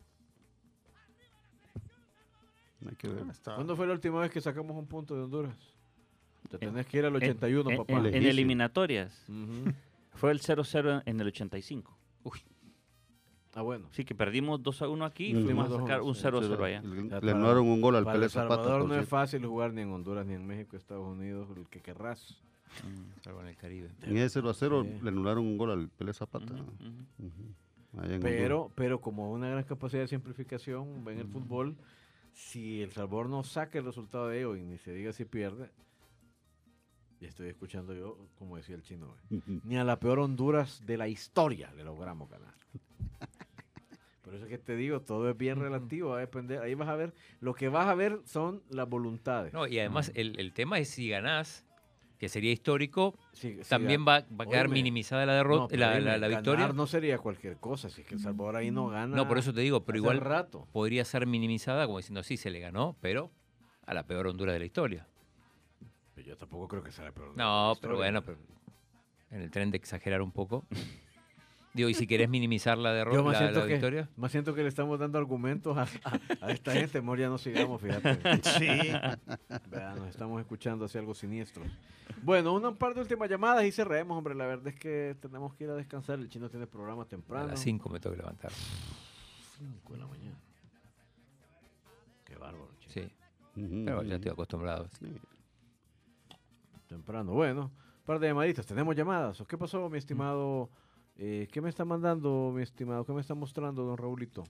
Hay que ver. ¿Cuándo fue la última vez que sacamos un punto de Honduras? Te En- tenés que ir al ochenta y uno, en, papá. en- en Lejísimo. eliminatorias. Ujú. Fue el cero cero en el ochenta y cinco. Ah, bueno. Sí, que perdimos dos a uno aquí y Ujú. fuimos a dos a sacar uno, un sí, cero Cero. cero allá. Le, Ya le para- anularon un gol al Para Pelé El Zapata. Salvador por no es cierto. fácil jugar ni en Honduras, ni en México, Estados Unidos, el que querrás. Salvo en el Caribe. En ese cero a cero Sí. le anularon un gol al Pelé Zapata. Ujú, ujú. Ujú. Allá en Pero, pero como una gran capacidad de simplificación en el fútbol, si El Salvador no saca el resultado de ello y ni se diga si pierde, ya estoy escuchando yo, como decía el chino, eh, Honduras. Ujú. ni a la peor Honduras de la historia le logramos ganar. Por eso es que te digo, todo es bien relativo, va a depender, ahí vas a ver, lo que vas a ver son las voluntades. No, y además el, el tema es si ganás, que sería histórico, Si- si también ga- va, va a quedar Óyeme, minimizada la no, derrota, pero la, óyeme, la- la ganar victoria. no sería cualquier cosa, si es que El Salvador ahí no gana. No, por eso te digo, pero hace igual rato. podría ser minimizada como diciendo, sí, se le ganó, pero a la peor Honduras de la historia. Pero yo tampoco creo que sea la peor. No, historia. pero bueno, pero en el tren de exagerar un poco. Digo, y si querés minimizar la Yo derrota, más la, siento, la que, victoria. más siento que le estamos dando argumentos a, a- a esta gente. Mejor ya no sigamos, fíjate. Sí. Vea, nos estamos escuchando hacia algo siniestro. Bueno, una par de últimas llamadas y cerremos, hombre. La verdad es que tenemos que ir a descansar. El chino tiene programa A temprano. las cinco me tengo que levantar. cinco de la mañana. Qué bárbaro, chino. Sí, Ujú, pero ya ujú. estoy acostumbrado. Temprano. Bueno, un par de llamaditas. ¿Tenemos llamadas? ¿O qué pasó, mi estimado? Eh, ¿Qué me está mandando, mi estimado? ¿Qué me está mostrando, don Raulito?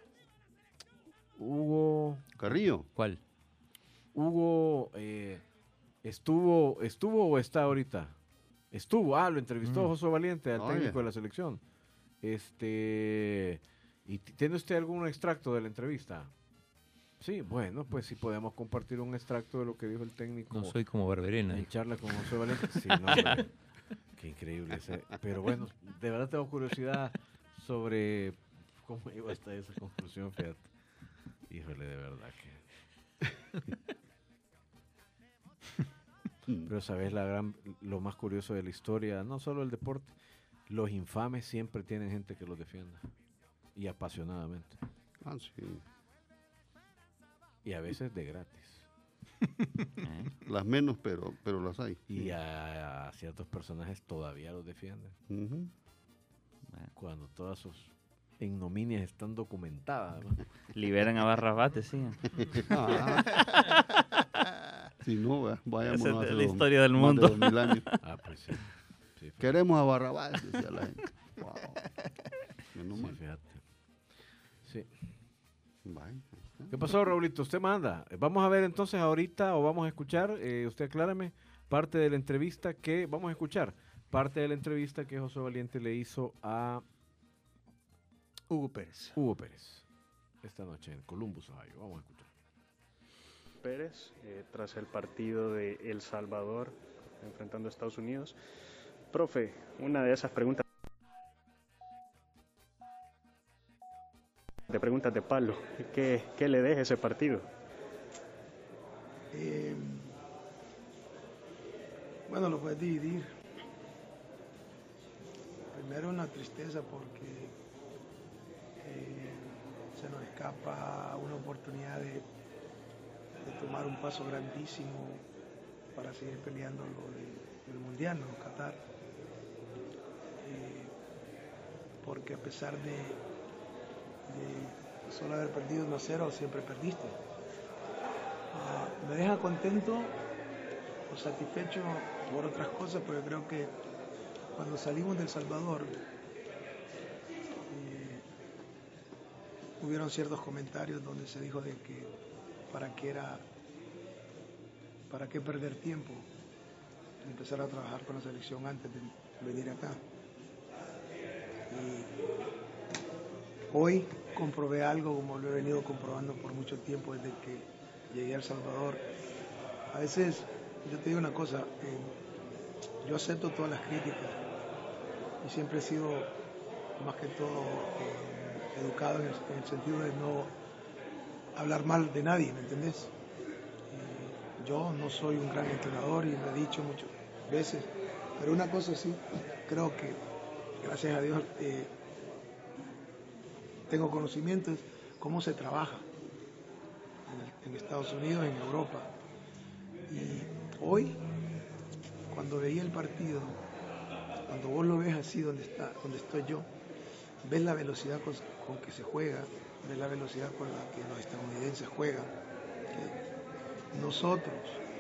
Hugo... Carrillo. ¿Cuál? Hugo eh, estuvo, estuvo o está ahorita. Estuvo, ah, lo entrevistó Mm. Josué Valiente, al Ah, técnico ya. de la selección. Este, ¿y t- tiene usted algún extracto de la entrevista? Sí, bueno, pues si podemos compartir un extracto de lo que dijo el técnico No soy como Barberena. en charla con Josué Valiente. Sí, no, hombre, qué increíble ese. Pero bueno, de verdad tengo curiosidad sobre cómo llegó hasta esa conclusión, fíjate. Híjole, de verdad que... Pero sabes la gran, lo más curioso de la historia, no solo el deporte, los infames siempre tienen gente que los defienda y apasionadamente Ah, sí. y a veces de gratis. ¿Eh? Las menos, pero, pero las hay. Y a, a ciertos personajes todavía los defienden Ujú. cuando todas sus ignominias están documentadas, ¿no? Liberan a Barrabás, decían. Ah. Si no, vea, vayamos Esa es hace la dos- historia del más de mundo. dos mil años. Ah, pues sí. Sí, fíjate. Queremos a Barrabás, decía la gente. Wow. Menos Sí, mal. fíjate. Sí. Vaya. ¿Qué pasó, Raulito? Usted manda. Vamos a ver entonces ahorita, o vamos a escuchar, eh, usted aclárame, parte de la entrevista que vamos a escuchar parte de la entrevista que José Valiente le hizo a Hugo Pérez. Hugo Pérez, esta noche en Columbus, Ohio. Vamos a escuchar. Pérez, eh, tras el partido de El Salvador, enfrentando a Estados Unidos. Profe, una de esas preguntas de preguntas de palo, ¿qué, qué le deja ese partido? Eh, bueno, lo puedes dividir. Primero una tristeza porque eh, se nos escapa una oportunidad de, de tomar un paso grandísimo para seguir peleando lo de, del Mundial, ¿no? Qatar. Eh, porque a pesar de, de solo haber perdido uno a cero, siempre perdiste. Uh, me deja contento o satisfecho por otras cosas, porque creo que cuando salimos de El Salvador eh, hubieron ciertos comentarios donde se dijo de que para qué era para qué perder tiempo de empezar a trabajar con la selección antes de venir acá. Y hoy comprobé algo como lo he venido comprobando por mucho tiempo desde que llegué a El Salvador. A veces, yo te digo una cosa, eh, yo acepto todas las críticas y siempre he sido más que todo eh, educado en el, en el sentido de no hablar mal de nadie, ¿me entendés? Eh, yo no soy un gran entrenador y lo he dicho muchas veces, pero una cosa sí, creo que gracias a Dios eh, tengo conocimientos de cómo se trabaja en Estados Unidos, en Europa. Y hoy, cuando veía el partido, cuando vos lo ves así donde está, donde estoy yo, ves la velocidad con, con que se juega, ves la velocidad con la que los estadounidenses juegan. ¿Okay? Nosotros,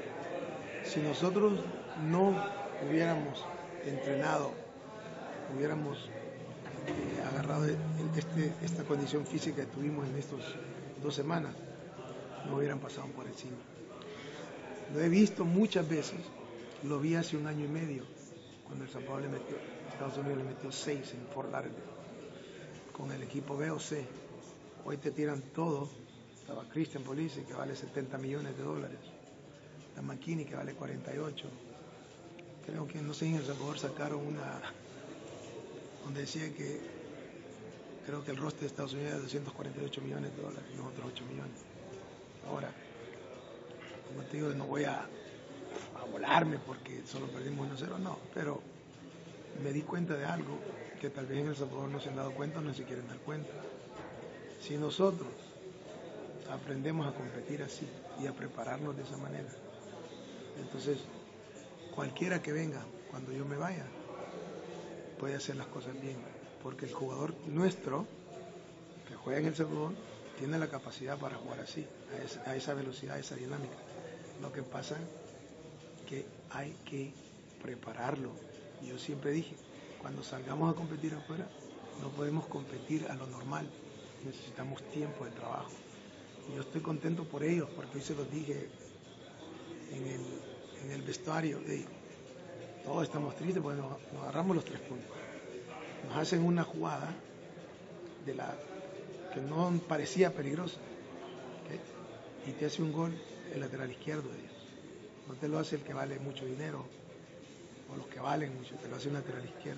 si nosotros no hubiéramos entrenado, hubiéramos eh, agarrado este, esta condición física que tuvimos en estas dos semanas, no hubieran pasado por encima. Lo he visto muchas veces, lo vi hace un año y medio, cuando El Salvador le metió, Estados Unidos le metió seis en Fort Lauderdale, con el equipo B O C. Hoy te tiran todo. Estaba Christian Pulisic, que vale setenta millones de dólares, la McKinney, que vale cuarenta y ocho. Creo que, no sé, en El Salvador sacaron una, donde decía que, creo que el roster de Estados Unidos es doscientos cuarenta y ocho millones de dólares, y nosotros ocho millones. Ahora, como te digo, no voy a, a volarme porque solo perdimos uno cero, no, pero me di cuenta de algo que tal vez en El Salvador no se han dado cuenta o no se quieren dar cuenta. Si nosotros aprendemos a competir así y a prepararnos de esa manera, entonces cualquiera que venga cuando yo me vaya puede hacer las cosas bien, porque el jugador nuestro que juega en El Salvador tiene la capacidad para jugar así, a esa, a esa velocidad, a esa dinámica. Lo que pasa es que hay que prepararlo. Yo siempre dije, cuando salgamos a competir afuera, no podemos competir a lo normal, necesitamos tiempo de trabajo. Y yo estoy contento por ellos, porque hoy se los dije en el, en el vestuario, hey, todos estamos tristes porque nos, nos agarramos los tres puntos. Nos hacen una jugada de la que no parecía peligrosa, ¿okay? Y te hace un gol el lateral izquierdo de ellos. No te lo hace el que vale mucho dinero o los que valen mucho, te lo hace un lateral izquierdo.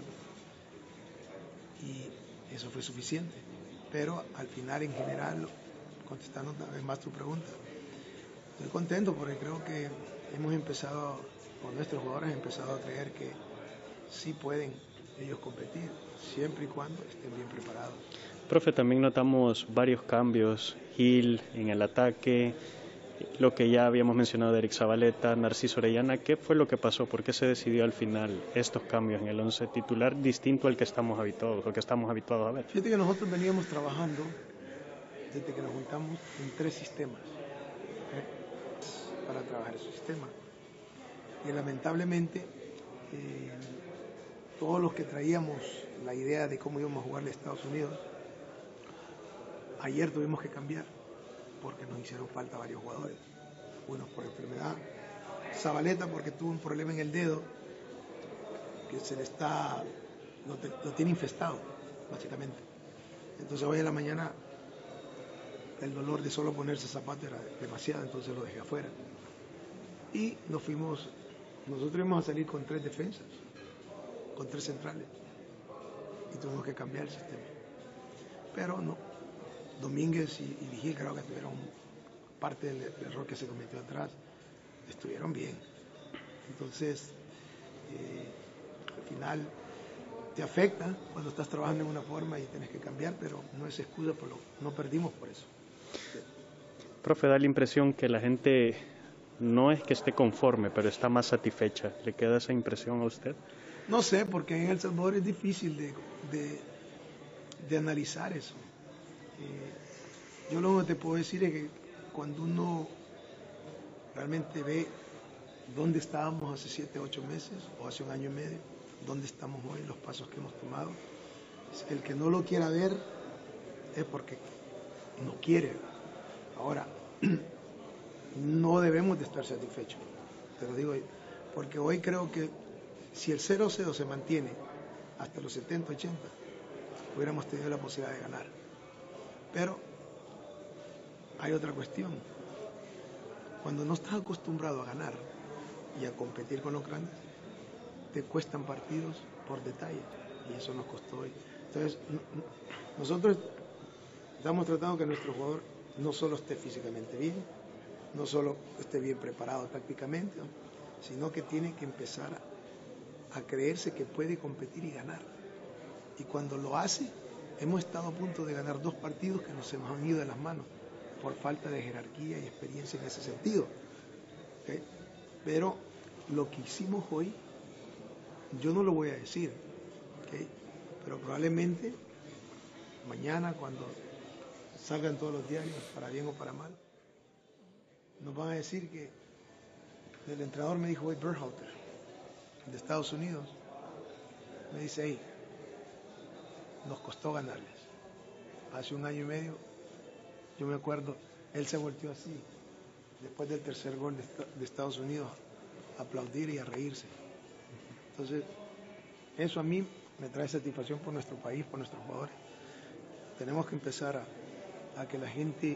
Y eso fue suficiente. Pero al final, en general, contestando una vez más tu pregunta, estoy contento porque creo que hemos empezado, o nuestros jugadores han empezado a creer que sí pueden ellos competir, siempre y cuando estén bien preparados. Profe, también notamos varios cambios, Gil en el ataque, lo que ya habíamos mencionado de Eric Zabaleta, Narciso Orellana. ¿Qué fue lo que pasó? ¿Por qué se decidió al final estos cambios en el once titular distinto al que estamos habituados, o que estamos habituados a ver? Fíjate que nosotros veníamos trabajando desde que nos juntamos en tres sistemas, ¿eh? para trabajar ese sistema. Y lamentablemente eh, todos los que traíamos la idea de cómo íbamos a jugarle a Estados Unidos, ayer tuvimos que cambiar porque nos hicieron falta varios jugadores, unos por enfermedad, Zabaleta porque tuvo un problema en el dedo porque se le está, lo, te, lo tiene infestado, básicamente. Entonces hoy en la mañana el dolor de solo ponerse zapato era demasiado, entonces lo dejé afuera. Y nos fuimos, nosotros íbamos a salir con tres defensas, con tres centrales, y tuvimos que cambiar el sistema. Pero no, Domínguez y, y Vigil creo que tuvieron parte del, del error que se cometió atrás, estuvieron bien. Entonces, eh, al final te afecta cuando estás trabajando en una forma y tienes que cambiar, pero no es excusa, por lo, no perdimos por eso. Profe, da la impresión que la gente no es que esté conforme, pero está más satisfecha. ¿Le queda esa impresión a usted? No sé, porque en El Salvador es difícil de, de, de analizar eso. Eh, yo lo que te puedo decir es que cuando uno realmente ve dónde estábamos hace siete, ocho meses o hace un año y medio, dónde estamos hoy, los pasos que hemos tomado, el que no lo quiera ver es porque no quiere. Ahora, no debemos de estar satisfechos, te lo digo, porque hoy creo que si el cero cero se mantiene hasta los setenta, ochenta, hubiéramos tenido la posibilidad de ganar. Pero hay otra cuestión. Cuando no estás acostumbrado a ganar y a competir con los grandes, te cuestan partidos por detalle, y eso nos costó hoy. Entonces, nosotros estamos tratando que nuestro jugador no solo esté físicamente bien, no solo esté bien preparado tácticamente, sino que tiene que empezar a, a creerse que puede competir y ganar. Y cuando lo hace, hemos estado a punto de ganar dos partidos que nos hemos han ido de las manos por falta de jerarquía y experiencia en ese sentido. ¿Okay? Pero lo que hicimos hoy, yo no lo voy a decir, ¿okay? Pero probablemente mañana, cuando salgan todos los diarios, para bien o para mal, nos van a decir que el entrenador me dijo, Wade Berhalter, de Estados Unidos, me dice, hey, nos costó ganarles. Hace un año y medio, yo me acuerdo, él se volteó así, después del tercer gol de, de Estados Unidos, a aplaudir y a reírse. Entonces, eso a mí me trae satisfacción por nuestro país, por nuestros jugadores. Tenemos que empezar a, a que la gente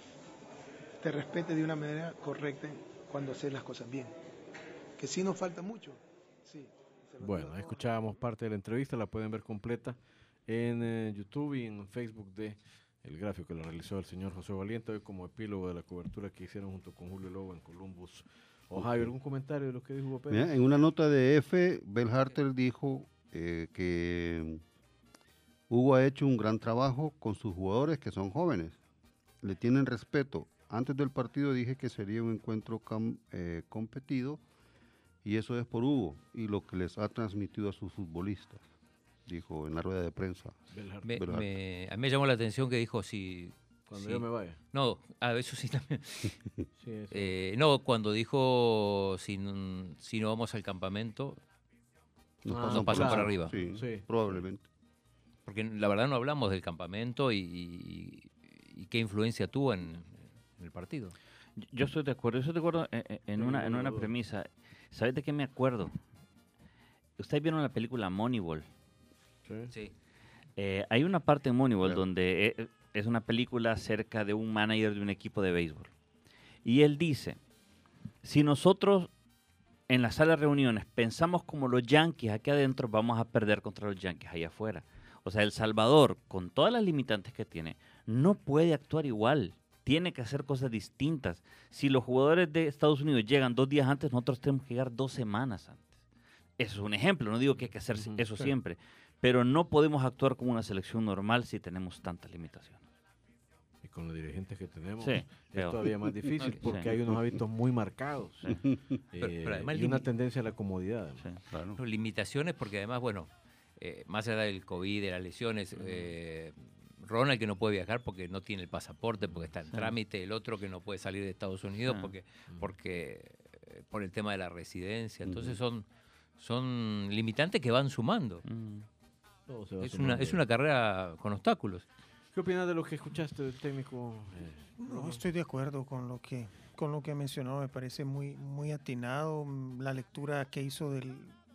te respete de una manera correcta cuando haces las cosas bien. Que sí nos falta mucho, sí. Bueno, escuchábamos parte de la entrevista, la pueden ver completa en eh, YouTube y en Facebook de El Gráfico, que lo realizó el señor José Valiente, hoy como epílogo de la cobertura que hicieron junto con Julio Lobo en Columbus, Ohio. ¿Algún comentario de lo que dijo Hugo Pérez? Mira, en una nota de F, Berhalter dijo eh, que Hugo ha hecho un gran trabajo con sus jugadores que son jóvenes, le tienen respeto. Antes del partido dije que sería un encuentro cam, eh, competido, y eso es por Hugo y lo que les ha transmitido a sus futbolistas, dijo en la rueda de prensa. Me, me, a mí me llamó la atención que dijo si... Cuando si, yo me vaya. No, a eso sí también. Sí, eso. Eh, no, cuando dijo si, si no vamos al campamento, nos ah, pasan, nos pasan por, por arriba. Sí, sí, probablemente. Porque la verdad no hablamos del campamento y, y, y qué influencia tuvo en, en el partido. Yo estoy de acuerdo, yo estoy de acuerdo en, en, una, en una premisa. ¿Sabes de qué me acuerdo? Ustedes vieron la película Moneyball. Sí. Sí. Eh, hay una parte en Moneyball Claro. donde es, es una película acerca de un manager de un equipo de béisbol. Y él dice, si nosotros en la sala de reuniones pensamos como los Yankees aquí adentro, vamos a perder contra los Yankees allá afuera. O sea, El Salvador, con todas las limitantes que tiene, no puede actuar igual. Tiene que hacer cosas distintas. Si los jugadores de Estados Unidos llegan dos días antes, nosotros tenemos que llegar dos semanas antes. Eso es un ejemplo, no digo que hay que hacer uh-huh, eso sí. siempre, pero no podemos actuar como una selección normal si tenemos tantas limitaciones. Y con los dirigentes que tenemos, sí, es pero, todavía más difícil porque sí. hay unos hábitos muy marcados sí. eh, pero, pero además y una tendencia a la comodidad. Sí, claro. Pero limitaciones porque además, bueno, eh, más allá del COVID, de las lesiones, uh-huh. eh, Ronald que no puede viajar porque no tiene el pasaporte, porque está en sí. trámite, el otro que no puede salir de Estados Unidos sí. porque, porque eh, por el tema de la residencia. Entonces son, son limitantes que van sumando. Todo se va es, sumando. Una, es una carrera con obstáculos. ¿Qué opinas de lo que escuchaste del técnico? Eh, no, estoy de acuerdo con lo que con lo que mencionó, me parece muy, muy atinado la lectura que hizo del,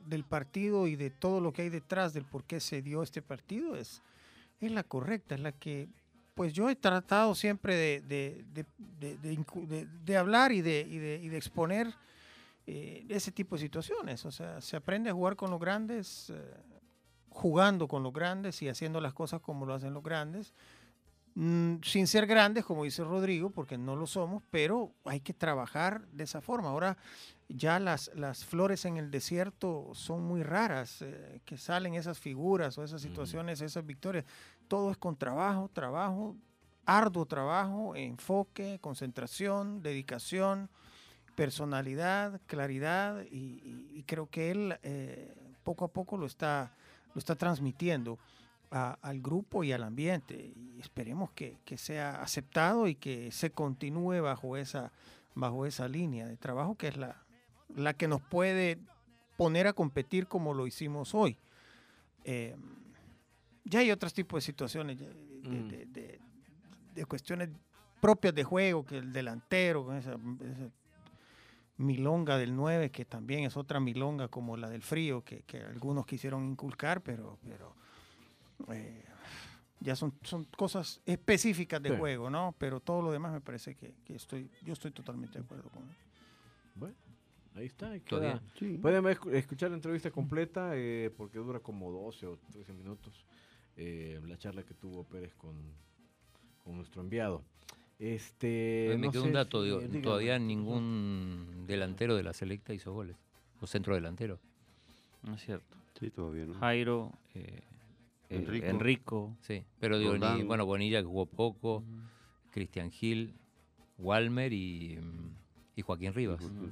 del partido y de todo lo que hay detrás del por qué se dio este partido es, es la correcta, es la que pues yo he tratado siempre de, de, de, de, de, de, de hablar y de, y de, y de exponer eh, ese tipo de situaciones. O sea, se aprende a jugar con los grandes, eh, jugando con los grandes y haciendo las cosas como lo hacen los grandes, mm, sin ser grandes, como dice Rodrigo, porque no lo somos, pero hay que trabajar de esa forma. Ahora ya las, las flores en el desierto son muy raras, eh, que salen esas figuras o esas situaciones, esas victorias. Todo es con trabajo, trabajo, arduo trabajo, enfoque, concentración, dedicación, personalidad, claridad, y, y, y creo que él eh, poco a poco lo está, lo está transmitiendo a, al grupo y al ambiente, y esperemos que, que sea aceptado y que se continúe bajo esa, bajo esa línea de trabajo que es la, la que nos puede poner a competir como lo hicimos hoy. Eh, Ya hay otros tipos de situaciones, de, mm. de, de, de cuestiones propias de juego, que el delantero, con esa, esa milonga del nueve, que también es otra milonga como la del frío, que, que algunos quisieron inculcar, pero, pero eh, ya son, son cosas específicas de sí. juego, ¿no? Pero todo lo demás me parece que, que estoy, yo estoy totalmente de acuerdo con él. Bueno. Ahí está. Ahí queda. Sí. Pueden escuchar la entrevista completa eh, porque dura como doce o trece minutos. Eh, la charla que tuvo Pérez con, con nuestro enviado. Este, me no quedó sé un dato, si, digo, dígame. Todavía ningún delantero de la selecta hizo goles, o centro delantero. No es cierto. Sí, todavía no. Jairo, eh, Enrico. Enrico. Sí, pero digo, ni, bueno, Bonilla que jugó poco, uh-huh. Cristian Gil, Walmer y, y Joaquín Rivas. Uh-huh.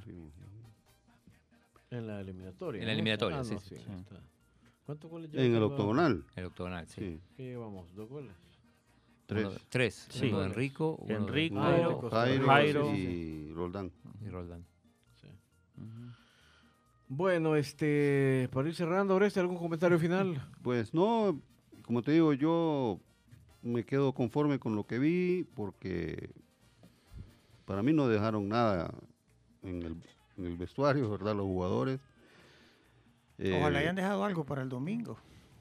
En la eliminatoria. En la eliminatoria, ah, sí. No, sí, sí. Está. ¿Cuántos goles lleva? En el octogonal. El octogonal, sí. sí. ¿Qué llevamos? ¿Dos goles? Tres. Uno, tres. Sí. Uno de Enrico, uno Enrico, de Jairo, Jairo, Jairo y Roldán. Y Roldán. Sí. Uh-huh. Bueno, este, para ir cerrando, Oreste, ¿algún comentario final? Pues no, como te digo, yo me quedo conforme con lo que vi, porque para mí no dejaron nada en el, en el vestuario, ¿verdad? Los jugadores. Ojalá eh, hayan dejado algo para el domingo.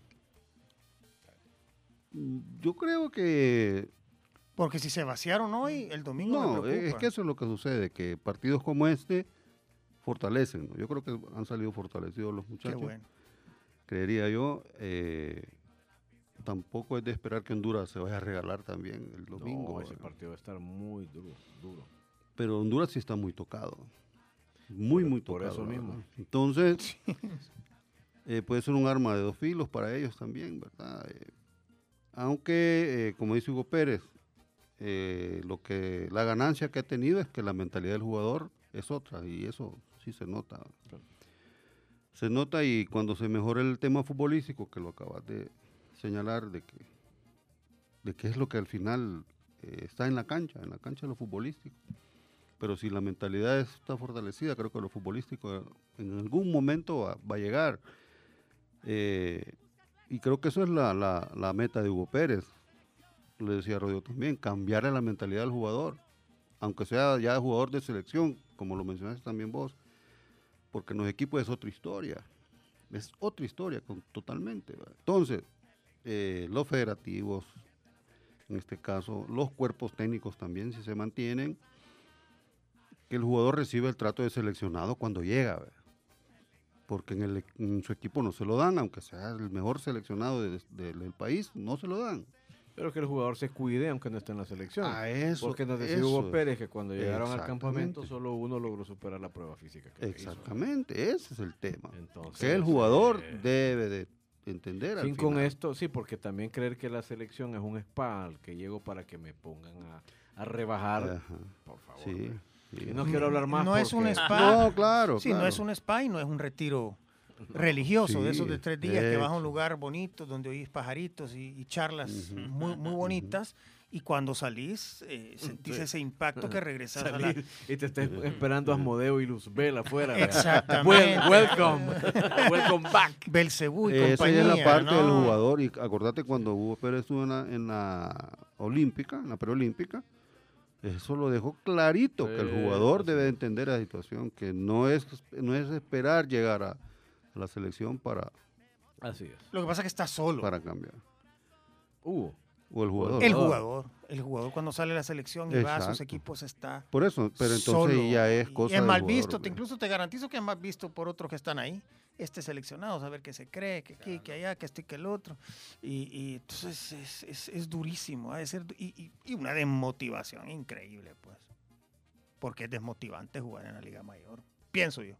Yo creo que... Porque si se vaciaron hoy, el domingo No, me preocupa. Es que eso es lo que sucede, que partidos como este fortalecen, ¿no? Yo creo que han salido fortalecidos los muchachos. Qué bueno. Creería yo. Eh, tampoco es de esperar que Honduras se vaya a regalar también el domingo. No, ese ¿verdad? partido va a estar muy duro, duro. Pero Honduras sí está muy tocado. Muy, por, muy por tocado. Por eso mismo. ¿verdad? Entonces, eh, puede ser un arma de dos filos para ellos también, ¿verdad? Eh, aunque, eh, como dice Hugo Pérez, eh, lo que la ganancia que ha tenido es que la mentalidad del jugador es otra, y eso sí se nota. Claro. Se nota, y cuando se mejore el tema futbolístico, que lo acabas de señalar, de que, de que es lo que al final eh, está en la cancha, en la cancha de lo futbolístico. Pero si la mentalidad está fortalecida, creo que lo futbolístico en algún momento va, va a llegar. Eh, y creo que eso es la, la, la meta de Hugo Pérez. Le decía a Rodrigo también, cambiar la mentalidad del jugador, aunque sea ya jugador de selección, como lo mencionaste también vos, porque en los equipos es otra historia, es otra historia con, totalmente. ¿verdad? Entonces, eh, los federativos, en este caso, los cuerpos técnicos también, si se mantienen, que el jugador recibe el trato de seleccionado cuando llega, ¿verdad? Porque en, el, en su equipo no se lo dan, aunque sea el mejor seleccionado de, de, del país, no se lo dan. Pero que el jugador se cuide aunque no esté en la selección. Ah, eso, porque nos decía Hugo Pérez que cuando llegaron al campamento solo uno logró superar la prueba física. Que Exactamente, hizo. Ese es el tema. Entonces, que el jugador eh, debe de entender al sin final. con esto, sí, porque también creer que la selección es un spa al que llego para que me pongan a, a rebajar, Ajá. por favor. Sí, sí. Y no quiero hablar más. No porque... es un spa. No, claro. Sí, claro. no es un spa y no es un retiro religioso, sí, de esos de tres días eso. que vas a un lugar bonito donde oís pajaritos y, y charlas uh-huh. muy, muy bonitas, uh-huh. y cuando salís eh, sentís sí. ese impacto que regresas Salís a la... y te estás esperando Asmodeo y Luzbel afuera. Exactamente. Well, welcome. Welcome back. Belcebú y Esa compañía. Esa es la parte ¿no? del jugador, y acordate cuando Hugo Pérez estuvo en la, en la olímpica, en la preolímpica, eso lo dejó clarito, sí, que el jugador sí. debe entender la situación, que no es, no es esperar llegar a a la selección para... Así es. Lo que pasa es que está solo. Para cambiar. Hugo. O el jugador. El jugador. El jugador cuando sale a la selección y va a sus Exacto. equipos está Por eso, pero entonces solo. ya es Y cosa es del mal jugador, visto, te, pues. incluso te garantizo que es más visto por otros que están ahí. Este seleccionado, saber qué se cree, que aquí, que allá, que este y que el otro. Y, y entonces es, es, es durísimo. Ha de ser, y, y, y una desmotivación increíble, pues. Porque es desmotivante jugar en la Liga Mayor. Pienso yo.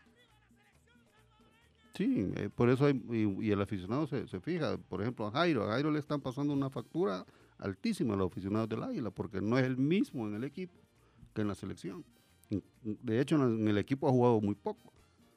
Sí, eh, por eso hay, y, y el aficionado se, se fija, por ejemplo, a Jairo, a Jairo le están pasando una factura altísima a los aficionados del Águila, porque no es el mismo en el equipo que en la selección. De hecho, en el, en el equipo ha jugado muy poco.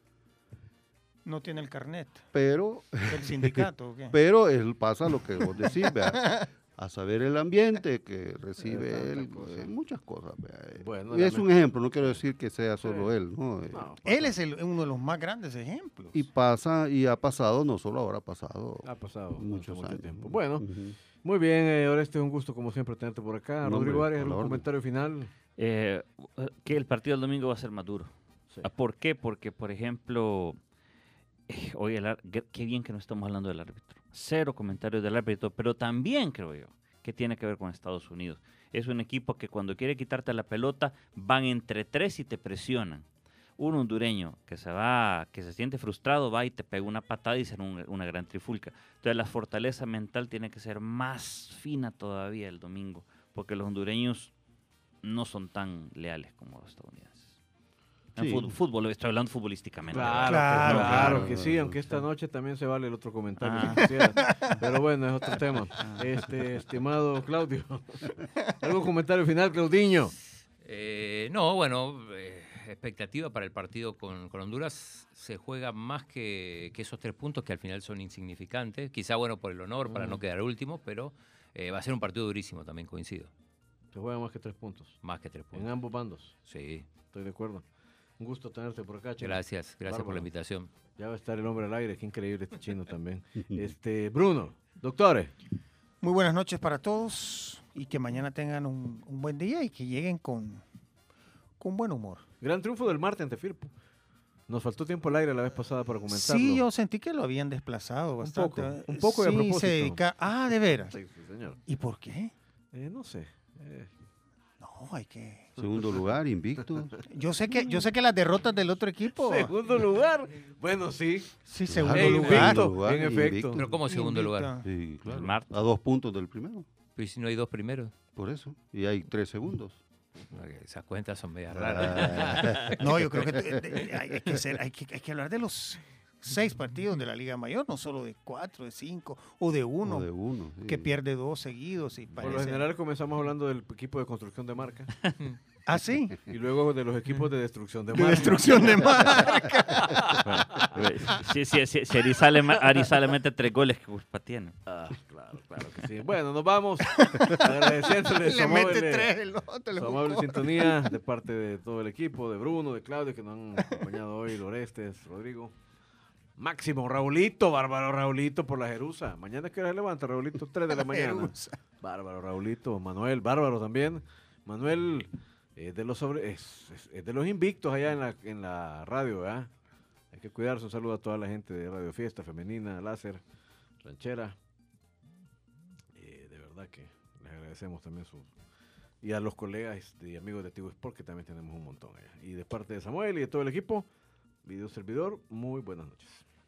No tiene el carnet. Pero, ¿El sindicato o qué? pero él pasa lo que vos decís, vea, a saber el ambiente que recibe Eh, él, cosa. eh, muchas cosas. Vea. Bueno, Y es un lamento- ejemplo, no quiero decir que sea solo Sí. él, ¿no? Eh, No, Él es el, uno de los más grandes ejemplos. Y pasa, y ha pasado, no solo ahora, ha pasado, Ha pasado muchos mucho años. tiempo. Bueno, Ujú. muy bien, eh, ahora este es un gusto como siempre tenerte por acá. No, Rodrigo hombre, Arias, a la ¿algún orden. comentario final? Eh, que el partido del domingo va a ser más duro. Sí. Ah, ¿Por qué? Porque, por ejemplo, eh, hoy el ar- qué qué bien que no estamos hablando del árbitro. Cero comentarios del árbitro, pero también creo yo que tiene que ver con Estados Unidos. Es un equipo que cuando quiere quitarte la pelota van entre tres y te presionan. Un hondureño que se va, que se siente frustrado, va y te pega una patada y será un- una gran trifulca. Entonces la fortaleza mental tiene que ser más fina todavía el domingo, porque los hondureños no son tan leales como los estadounidenses. En Sí. fútbol, fútbol, estoy hablando futbolísticamente. Claro, Claro, que, claro, claro, que sí, aunque esta noche también se vale el otro comentario Ah. si quisieras. Pero bueno, es otro tema. Este, estimado Claudio, ¿algún comentario final, Claudiño? Eh, no, bueno, eh, expectativa para el partido con, con Honduras. Se juega más que, que esos tres puntos que al final son insignificantes. Quizá, bueno, por el honor, para Mm. no quedar último, pero eh, va a ser un partido durísimo, también coincido. Se juega más que tres puntos. Más que tres En puntos. ambos bandos. Sí. Estoy de acuerdo. Un gusto tenerte por acá, Chino. Gracias, gracias por Bárbaro. la invitación. Ya va a estar el hombre al aire, qué increíble este chino también. Este, Bruno, doctores. Muy buenas noches para todos y que mañana tengan un, un buen día y que lleguen con, con buen humor. Gran triunfo del Marte ante Firpo. Nos faltó tiempo al aire la vez pasada para comentarlo. Sí, yo sentí que lo habían desplazado bastante. poco, ¿eh? un poco y a Sí, propósito. se dedica... Ah, de veras. Sí, sí, señor. ¿Y por qué? Eh, no sé. Eh, No, hay que... Segundo lugar, invicto. Yo sé que, yo sé que las derrotas del otro equipo... Segundo lugar. Bueno, sí. Sí, segundo Eh, lugar. invicto, en efecto. invicto. Pero ¿cómo segundo Invicto. lugar? Sí, claro. El Marte. A dos puntos del primero, Pues si no hay dos primeros. por eso. Y hay tres segundos. Ok, esas cuentas son medias raras. Ah. No, yo creo que te- te- hay, hay que ser- hay, que, hay que hablar de los seis partidos de la Liga Mayor, no solo de cuatro, de cinco o de uno, O de uno, sí. que pierde dos seguidos y Por lo parece... general comenzamos hablando del equipo de construcción de marca ¿Ah, sí? y luego de los equipos de destrucción de De marca. destrucción de marca. Si, si, si, si Arizale, ma- Arizale mete tres goles, ¿qué culpa tiene? Ah, claro, claro que sí. Bueno, nos vamos agradeciéndole su Le mete amable, tres, el otro le su amable buscó. sintonía de parte de todo el equipo, de Bruno, de Claudio, que nos han acompañado hoy, Lorestes, Rodrigo. Máximo, Raulito, bárbaro Raulito por la Jerusa. Mañana es que se levanta, Raulito, tres de la mañana. Jerusa. Bárbaro Raulito, Manuel, bárbaro también. Manuel es de los sobre, es, es- es de los invictos allá en la, en la radio, ¿verdad? Hay que cuidarse. Un saludo a toda la gente de Radio Fiesta, Femenina, Láser, Ranchera. Eh, de verdad que les agradecemos también su... Y a los colegas y amigos de Tigo Sport, que también tenemos un montón allá. Y de parte de Samuel y de todo el equipo, video servidor, muy buenas noches.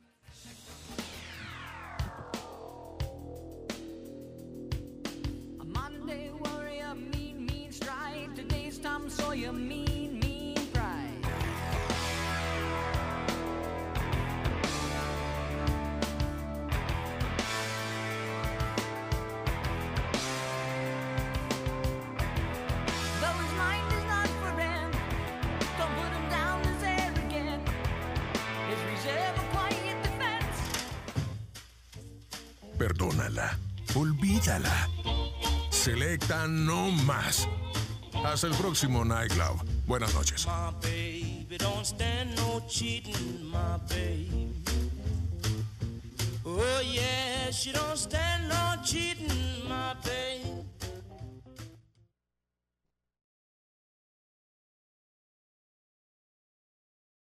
A Monday warrior, mean, mean stride. Today's Tom Sawyer, mean, mean pride. Though his mind is not for him, don't put him down as arrogant. His reserve a quiet defense. Perdónala. Olvídala. Selecta no más. Hasta el próximo Night Love. Buenas noches. My baby don't stand no cheating, my baby. Oh yeah, she don't stand no cheating,